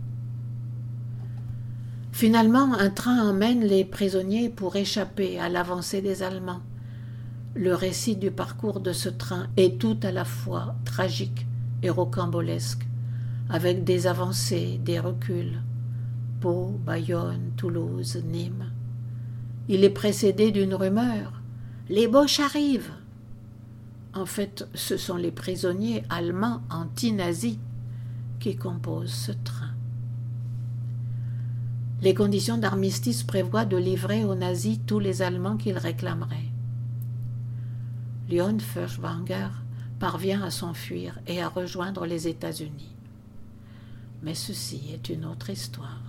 Finalement, un train emmène les prisonniers pour échapper à l'avancée des Allemands. Le récit du parcours de ce train est tout à la fois tragique et rocambolesque, avec des avancées, des reculs. Pau, Bayonne, Toulouse, Nîmes. Il est précédé d'une rumeur. « Les Boches arrivent !» En fait, ce sont les prisonniers allemands anti-nazis qui composent ce train. Les conditions d'armistice prévoient de livrer aux nazis tous les Allemands qu'ils réclameraient. Léon Feuchtwanger parvient à s'enfuir et à rejoindre les États-Unis. Mais ceci est une autre histoire.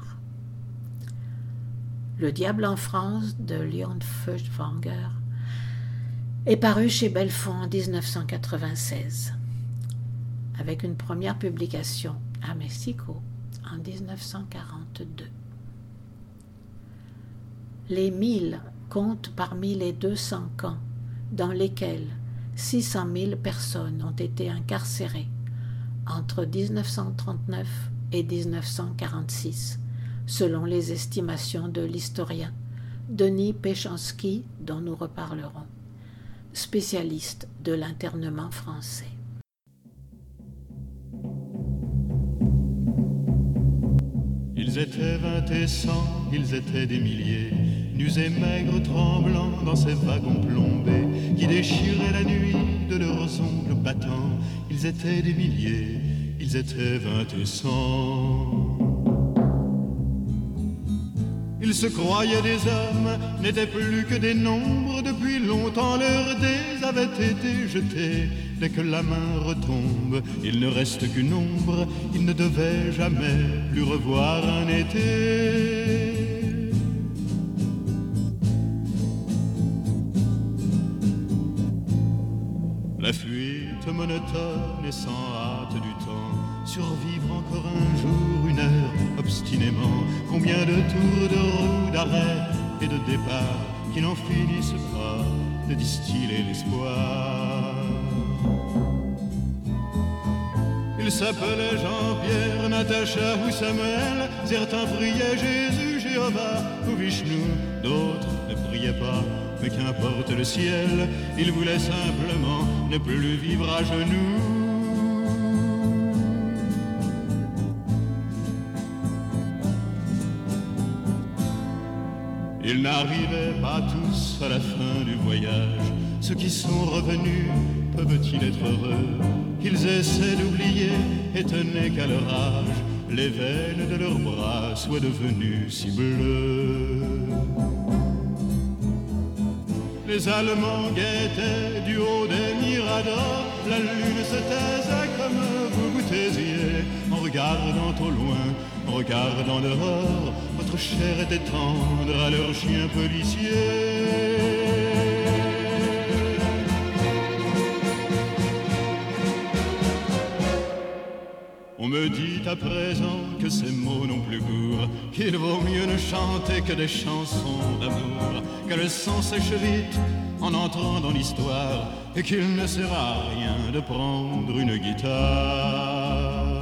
Le Diable en France de Léon Feuchtwanger est paru chez Belfond en dix-neuf cent quatre-vingt-seize, avec une première publication à Mexico en dix-neuf cent quarante-deux. Les mille comptent parmi les deux cents camps dans lesquels six cent mille personnes ont été incarcérées entre dix-neuf cent trente-neuf et dix-neuf cent quarante-six, selon les estimations de l'historien Denis Péchanski, dont nous reparlerons, spécialiste de l'internement français. Ils étaient vingt et cent, ils étaient des milliers, nus et maigres, tremblants dans ces wagons plombés qui déchiraient la nuit de leurs ongles battants. Ils étaient des milliers, ils étaient vingt et cent. Ils se croyaient des hommes, n'étaient plus que des nombres. Depuis longtemps leurs dés avaient été jetés. Dès que la main retombe, il ne reste qu'une ombre. Ils ne devaient jamais plus revoir un été. La fuite monotone et sans hâte du temps, survivre encore un jour, une heure, obstinément. Combien de tours de roue, d'arrêt et de départ qui n'en finissent pas de distiller l'espoir. Ils s'appelaient Jean-Pierre, Natacha ou Samuel. Certains priaient Jésus, Jéhovah ou Vishnu. D'autres ne priaient pas, mais qu'importe le ciel. Ils voulaient simplement ne plus vivre à genoux. Ils n'arrivaient pas tous à la fin du voyage. Ceux qui sont revenus, peuvent-ils être heureux? Qu'ils essaient d'oublier, étonnés qu'à leur âge, les veines de leurs bras soient devenues si bleues. Les Allemands guettaient du haut des miradors. La lune se taisait comme vous vous taisiez. En regardant au loin, en regardant dehors, votre chair était tendre à leurs chiens policiers. On me dit à présent que ces mots n'ont plus cours, qu'il vaut mieux ne chanter que des chansons d'amour, que le sang sèche vite en entrant dans l'histoire, et qu'il ne sert à rien de prendre une guitare.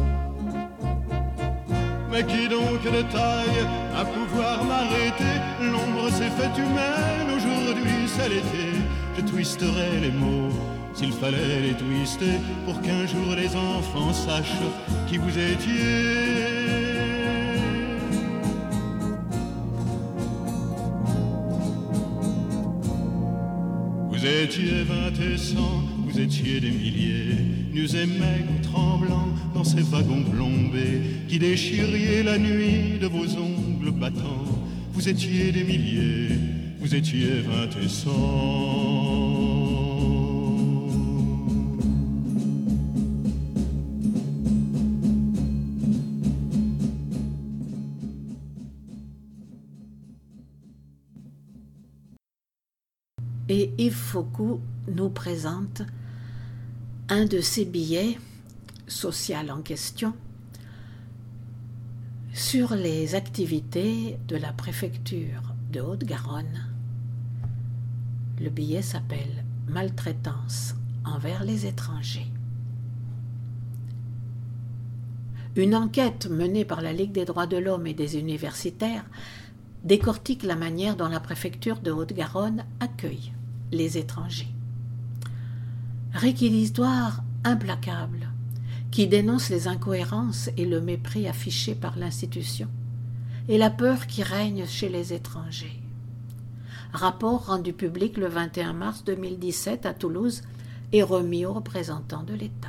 Mais qui donc de taille à pouvoir m'arrêter? L'ombre s'est faite humaine, aujourd'hui c'est l'été. Je twisterai les mots s'il fallait les twister, pour qu'un jour les enfants sachent qui vous étiez. Vous étiez vingt et cent, vous étiez des milliers, nus et maigres, tremblants dans ces wagons plombés, qui déchiriez la nuit de vos ongles battants. Vous étiez des milliers, vous étiez vingt et cent. et Yves Faucou nous présente un de ses billets, social en question, sur les activités de la préfecture de Haute-Garonne. Le billet s'appelle « Maltraitance envers les étrangers ». Une enquête menée par la Ligue des droits de l'homme et des universitaires décortique la manière dont la préfecture de Haute-Garonne accueille les étrangers. Réquisitoire implacable qui dénonce les incohérences et le mépris affiché par l'institution et la peur qui règne chez les étrangers. Rapport rendu public le vingt et un mars deux mille dix-sept à Toulouse et remis aux représentants de l'État.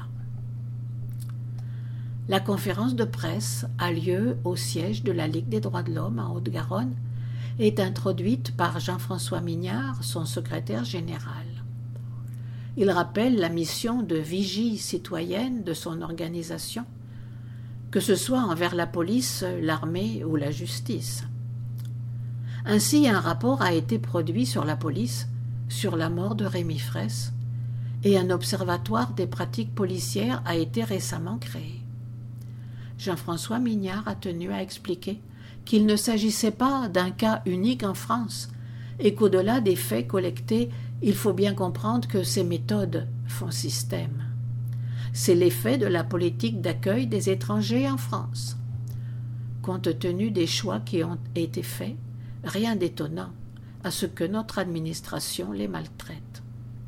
La conférence de presse a lieu au siège de la Ligue des droits de l'homme à Haute-Garonne et est introduite par Jean-François Mignard, son secrétaire général. Il rappelle la mission de vigie citoyenne de son organisation, que ce soit envers la police, l'armée ou la justice. Ainsi, un rapport a été produit sur la police, sur la mort de Rémi Fraisse, et un observatoire des pratiques policières a été récemment créé. Jean-François Mignard a tenu à expliquer qu'il ne s'agissait pas d'un cas unique en France et qu'au-delà des faits collectés, il faut bien comprendre que ces méthodes font système. C'est l'effet de la politique d'accueil des étrangers en France. Compte tenu des choix qui ont été faits, rien d'étonnant à ce que notre administration les maltraite.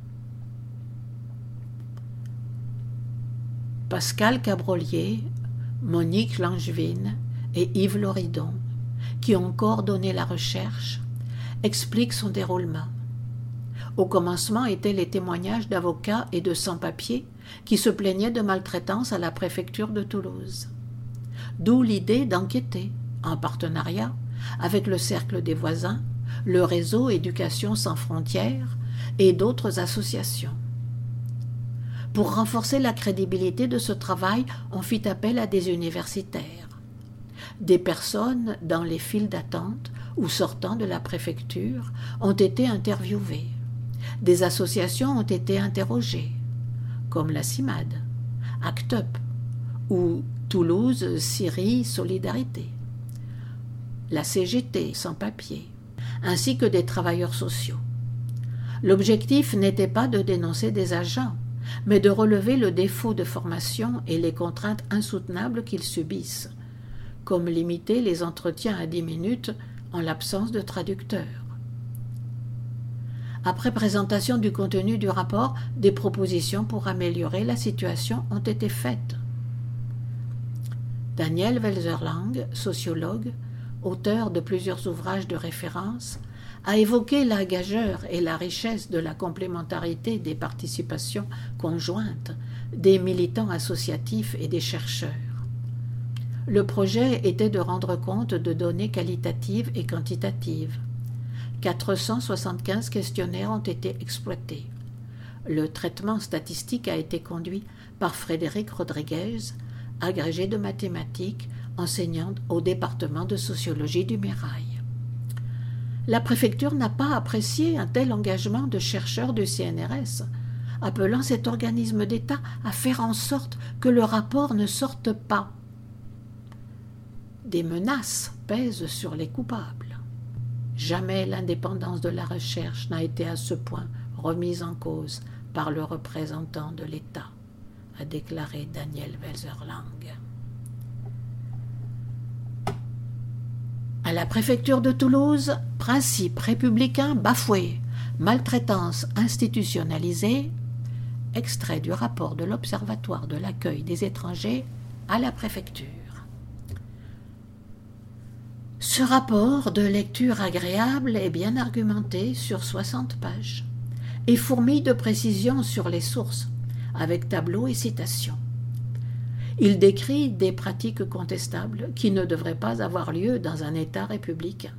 Pascal Cabrolier, Monique Langevin et Yves Loridon, qui ont coordonné la recherche, expliquent son déroulement. Au commencement étaient les témoignages d'avocats et de sans-papiers qui se plaignaient de maltraitance à la préfecture de Toulouse. D'où l'idée d'enquêter, en partenariat avec le Cercle des voisins, le réseau Éducation sans frontières et d'autres associations. Pour renforcer la crédibilité de ce travail, on fit appel à des universitaires. Des personnes dans les files d'attente ou sortant de la préfecture ont été interviewées. Des associations ont été interrogées, comme la CIMAD, ACT UP ou Toulouse Syrie Solidarité, la C G T sans papier, ainsi que des travailleurs sociaux. L'objectif n'était pas de dénoncer des agents, mais de relever le défaut de formation et les contraintes insoutenables qu'ils subissent, comme limiter les entretiens à dix minutes en l'absence de traducteur. Après présentation du contenu du rapport, des propositions pour améliorer la situation ont été faites. Daniel Welser-Lang, sociologue, auteur de plusieurs ouvrages de référence, a évoqué la gageure et la richesse de la complémentarité des participations conjointes des militants associatifs et des chercheurs. Le projet était de rendre compte de données qualitatives et quantitatives. quatre cent soixante-quinze questionnaires ont été exploités. Le traitement statistique a été conduit par Frédéric Rodriguez, agrégé de mathématiques, enseignant au département de sociologie du Mirail. La préfecture n'a pas apprécié un tel engagement de chercheurs du C N R S, appelant cet organisme d'État à faire en sorte que le rapport ne sorte pas. Des menaces pèsent sur les coupables. Jamais l'indépendance de la recherche n'a été à ce point remise en cause par le représentant de l'État, a déclaré Daniel Welser-Lang. À la préfecture de Toulouse, principes républicains bafoués, maltraitance institutionnalisée, extrait du rapport de l'Observatoire de l'accueil des étrangers à la préfecture. Ce rapport de lecture agréable est bien argumenté sur soixante pages et fourmille de précisions sur les sources, avec tableaux et citations. Il décrit des pratiques contestables qui ne devraient pas avoir lieu dans un État républicain.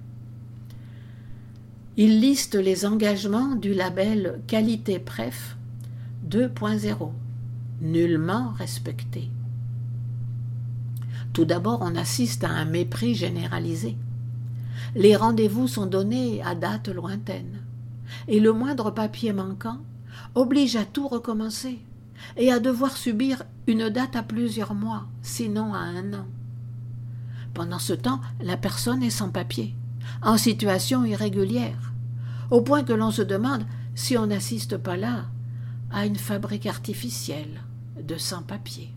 Il liste les engagements du label Qualité Préf deux point zéro, nullement respectés. Tout d'abord, on assiste à un mépris généralisé. Les rendez-vous sont donnés à date lointaine. et le moindre papier manquant oblige à tout recommencer et à devoir subir une date à plusieurs mois, sinon à un an. Pendant ce temps, la personne est sans papier, en situation irrégulière, au point que l'on se demande si on n'assiste pas là à une fabrique artificielle de sans-papiers.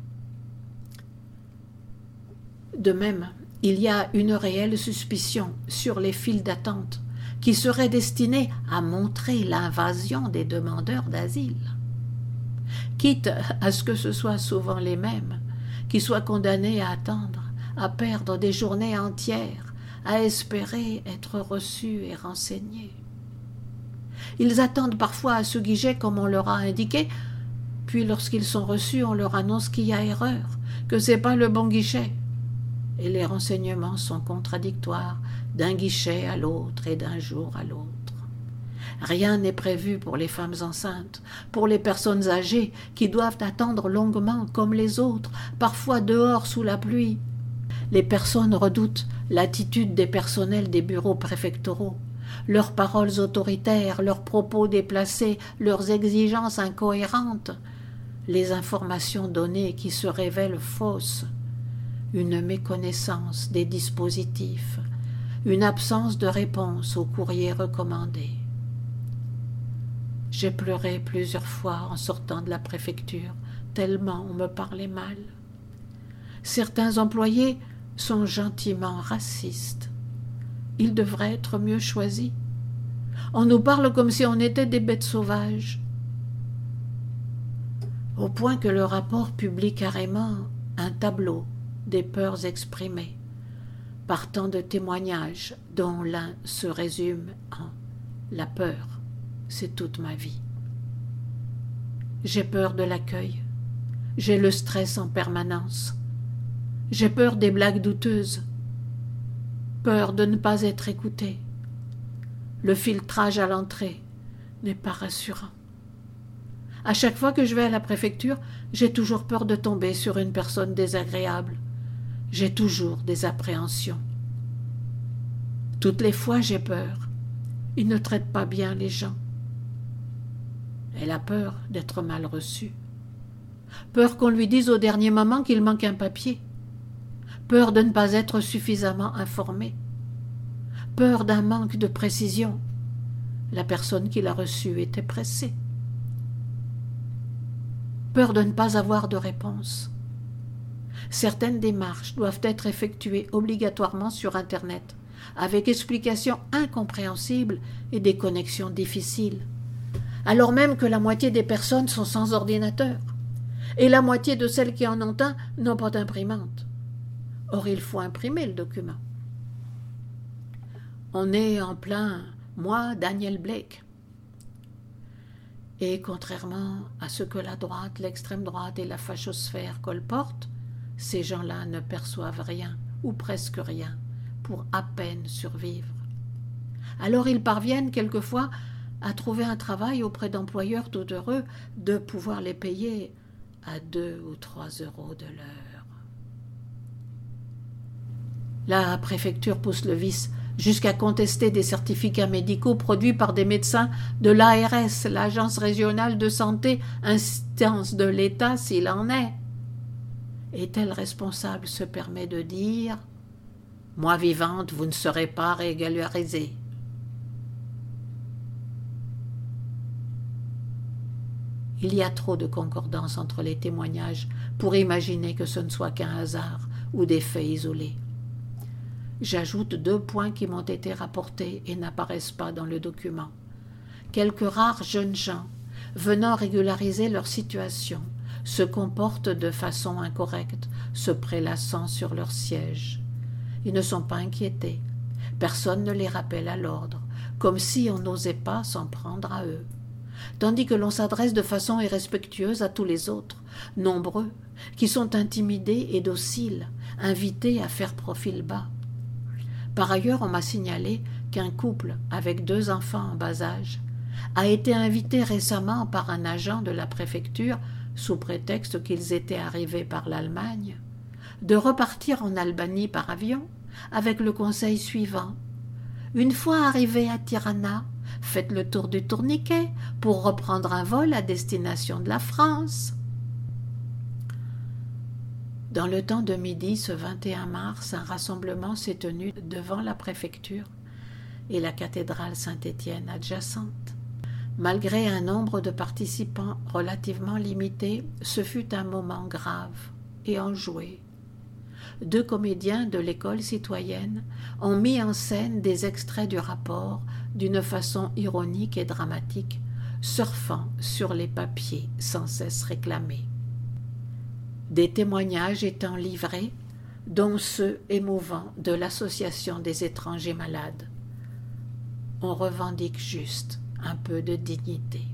De même, il y a une réelle suspicion sur les files d'attente qui serait destinée à montrer l'invasion des demandeurs d'asile. Quitte à ce que ce soit souvent les mêmes qui soient condamnés à attendre, à perdre des journées entières, à espérer être reçus et renseignés. Ils attendent parfois à ce guichet comme on leur a indiqué, puis lorsqu'ils sont reçus, on leur annonce qu'il y a erreur, que c'est pas le bon guichet. Et les renseignements sont contradictoires d'un guichet à l'autre et d'un jour à l'autre. Rien n'est prévu pour les femmes enceintes, pour les personnes âgées qui doivent attendre longuement comme les autres, parfois dehors sous la pluie. Les personnes redoutent l'attitude des personnels des bureaux préfectoraux, leurs paroles autoritaires, leurs propos déplacés, leurs exigences incohérentes, les informations données qui se révèlent fausses, une méconnaissance des dispositifs, une absence de réponse aux courriers recommandés. J'ai pleuré plusieurs fois en sortant de la préfecture, tellement on me parlait mal. Certains employés sont gentiment racistes. Ils devraient être mieux choisis. On nous parle comme si on était des bêtes sauvages. Au point que le rapport publie carrément un tableau des peurs exprimées, partant de témoignages dont l'un se résume en « la peur, c'est toute ma vie ». J'ai peur de l'accueil, j'ai le stress en permanence, j'ai peur des blagues douteuses, peur de ne pas être écoutée. Le filtrage à l'entrée n'est pas rassurant. À chaque fois que je vais à la préfecture, j'ai toujours peur de tomber sur une personne désagréable. J'ai toujours des appréhensions. Toutes les fois, j'ai peur. Ils ne traitent pas bien les gens. Elle a peur d'être mal reçue. Peur qu'on lui dise au dernier moment qu'il manque un papier. Peur de ne pas être suffisamment informée. Peur d'un manque de précision. La personne qui l'a reçue était pressée. Peur de ne pas avoir de réponse. Certaines démarches doivent être effectuées obligatoirement sur Internet, avec explications incompréhensibles et des connexions difficiles, alors même que la moitié des personnes sont sans ordinateur, et la moitié de celles qui en ont un n'ont pas d'imprimante. Or, il faut imprimer le document. On est en plein mois Daniel Blake. Et contrairement à ce que la droite, l'extrême droite et la fachosphère colportent, ces gens-là ne perçoivent rien, ou presque rien, pour à peine survivre. Alors ils parviennent quelquefois à trouver un travail auprès d'employeurs tout heureux de pouvoir les payer à deux ou trois euros de l'heure. La préfecture pousse le vice jusqu'à contester des certificats médicaux produits par des médecins de l'A R S, l'Agence régionale de santé, instance de l'État s'il en est. Et tel responsable se permet de dire « Moi vivante, vous ne serez pas régularisée ». Il y a trop de concordance entre les témoignages pour imaginer que ce ne soit qu'un hasard ou des faits isolés. J'ajoute deux points qui m'ont été rapportés et n'apparaissent pas dans le document. Quelques rares jeunes gens, venant régulariser leur situation, se comportent de façon incorrecte, se prélassant sur leur siège. Ils ne sont pas inquiétés. Personne ne les rappelle à l'ordre, comme si on n'osait pas s'en prendre à eux. Tandis que l'on s'adresse de façon irrespectueuse à tous les autres, nombreux, qui sont intimidés et dociles, invités à faire profil bas. Par ailleurs, on m'a signalé qu'un couple avec deux enfants en bas âge a été invité récemment par un agent de la préfecture, sous prétexte qu'ils étaient arrivés par l'Allemagne, de repartir en Albanie par avion avec le conseil suivant. Une fois arrivés à Tirana, faites le tour du tourniquet pour reprendre un vol à destination de la France. » Dans le temps de midi, ce vingt et un mars, un rassemblement s'est tenu devant la préfecture et la cathédrale Saint-Étienne adjacente. Malgré un nombre de participants relativement limité, ce fut un moment grave et enjoué. Deux comédiens de l'école citoyenne ont mis en scène des extraits du rapport d'une façon ironique et dramatique, surfant sur les papiers sans cesse réclamés. Des témoignages étant livrés, dont ceux émouvants de l'Association des étrangers malades. On revendique juste un peu de dignité.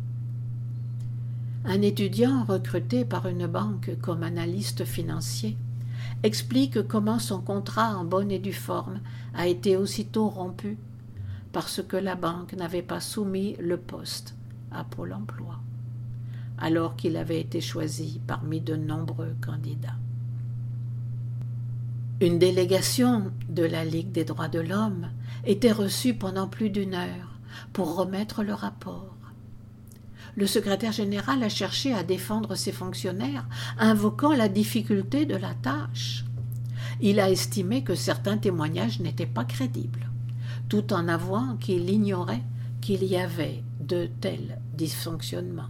Un étudiant recruté par une banque comme analyste financier explique comment son contrat en bonne et due forme a été aussitôt rompu parce que la banque n'avait pas soumis le poste à Pôle emploi, alors qu'il avait été choisi parmi de nombreux candidats. Une délégation de la Ligue des droits de l'homme était reçue pendant plus d'une heure pour remettre le rapport. Le secrétaire général a cherché à défendre ses fonctionnaires, invoquant la difficulté de la tâche. Il a estimé que certains témoignages n'étaient pas crédibles, tout en avouant qu'il ignorait qu'il y avait de tels dysfonctionnements.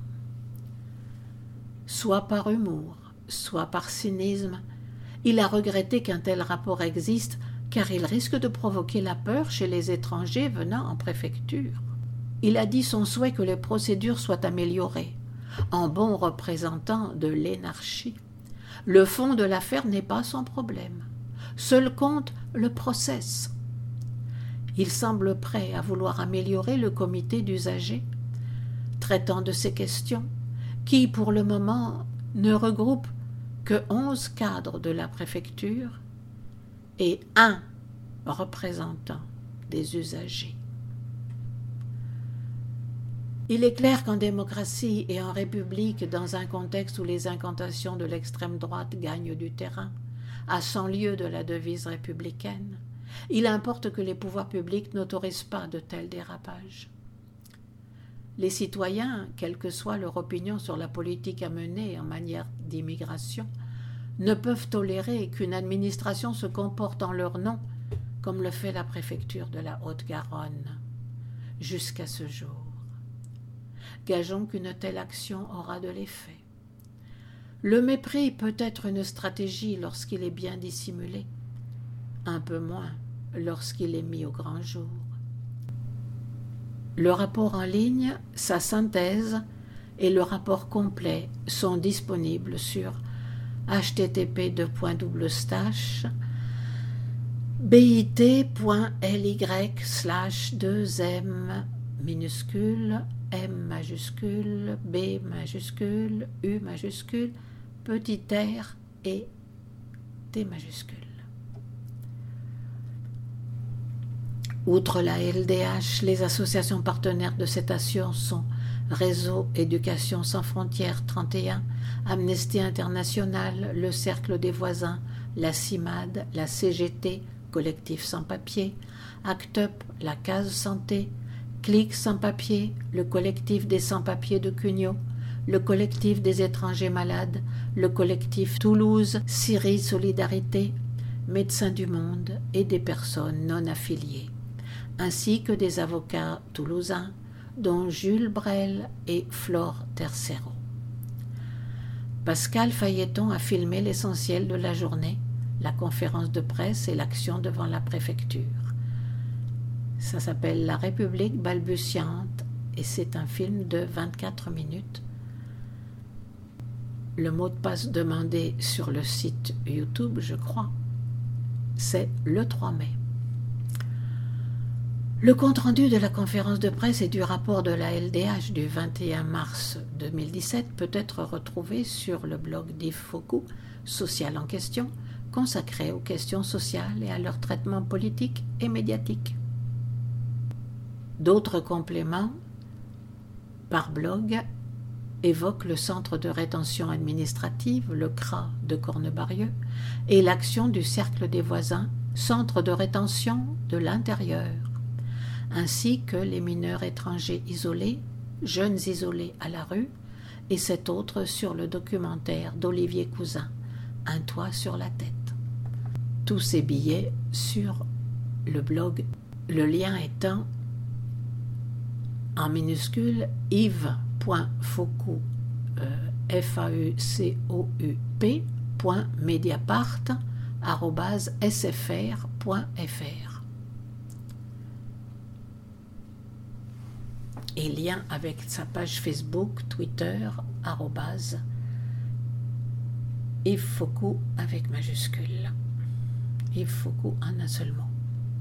Soit par humour, soit par cynisme, il a regretté qu'un tel rapport existe, car il risque de provoquer la peur chez les étrangers venant en préfecture. Il a dit son souhait que les procédures soient améliorées. En bon représentant de l'énarchie, le fond de l'affaire n'est pas son problème. Seul compte le process. Il semble prêt à vouloir améliorer le comité d'usagers, traitant de ces questions, qui, pour le moment, ne regroupe que onze cadres de la préfecture et un représentant des usagers. Il est clair qu'en démocratie et en république, dans un contexte où les incantations de l'extrême droite gagnent du terrain, à cent lieues de la devise républicaine, il importe que les pouvoirs publics n'autorisent pas de tels dérapages. Les citoyens, quelle que soit leur opinion sur la politique à mener en matière d'immigration, ne peuvent tolérer qu'une administration se comporte en leur nom, comme le fait la préfecture de la Haute-Garonne, jusqu'à ce jour. Gageons qu'une telle action aura de l'effet. Le mépris peut être une stratégie lorsqu'il est bien dissimulé, un peu moins lorsqu'il est mis au grand jour. Le rapport en ligne, sa synthèse et le rapport complet sont disponibles sur h t t p deux points double slash bit point l y slash deux m minuscule M majuscule, B majuscule, U majuscule, petit r et T majuscule. Outre la L D H, les associations partenaires de cette action sont Réseau Éducation sans frontières trente et un, Amnesty International, le Cercle des voisins, la CIMAD, la C G T, Collectif sans papier, ACT UP, la Case Santé, Clic sans papier, le collectif des sans-papiers de Cugnot, le collectif des étrangers malades, le collectif Toulouse, Syrie Solidarité, Médecins du Monde et des personnes non affiliées, ainsi que des avocats toulousains, dont Jules Brel et Flore Tercero. Pascal Fayetton a filmé l'essentiel de la journée, la conférence de presse et l'action devant la préfecture. Ça s'appelle La République balbutiante et c'est un film de vingt-quatre minutes. Le mot de passe demandé sur le site YouTube, je crois, c'est le trois mai. Le compte-rendu de la conférence de presse et du rapport de la L D H du vingt et un mars deux mille dix-sept peut être retrouvé sur le blog d'Yves Faucou, Social en question, consacré aux questions sociales et à leur traitement politique et médiatique. D'autres compléments, par blog, évoquent le centre de rétention administrative, le C R A de Cornebarieux, et l'action du Cercle des voisins, centre de rétention de l'intérieur, ainsi que les mineurs étrangers isolés, jeunes isolés à la rue, et cet autre sur le documentaire d'Olivier Cousin, Un toit sur la tête. Tous ces billets sur le blog, le lien étant en minuscule yves.faucou, euh, F A U C O U P, point mediapart, arobase S F R point F R. Et lien avec sa page Facebook, Twitter, arrobase Yves Faucou avec majuscule. Yves Faucou en un seul mot.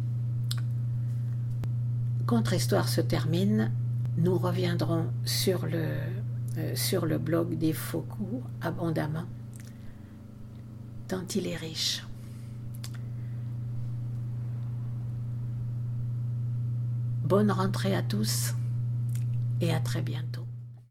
Contre-histoire se termine. Nous reviendrons sur le, euh, sur le blog d'Yves Faucou abondamment, tant il est riche. Bonne rentrée à tous et à très bientôt.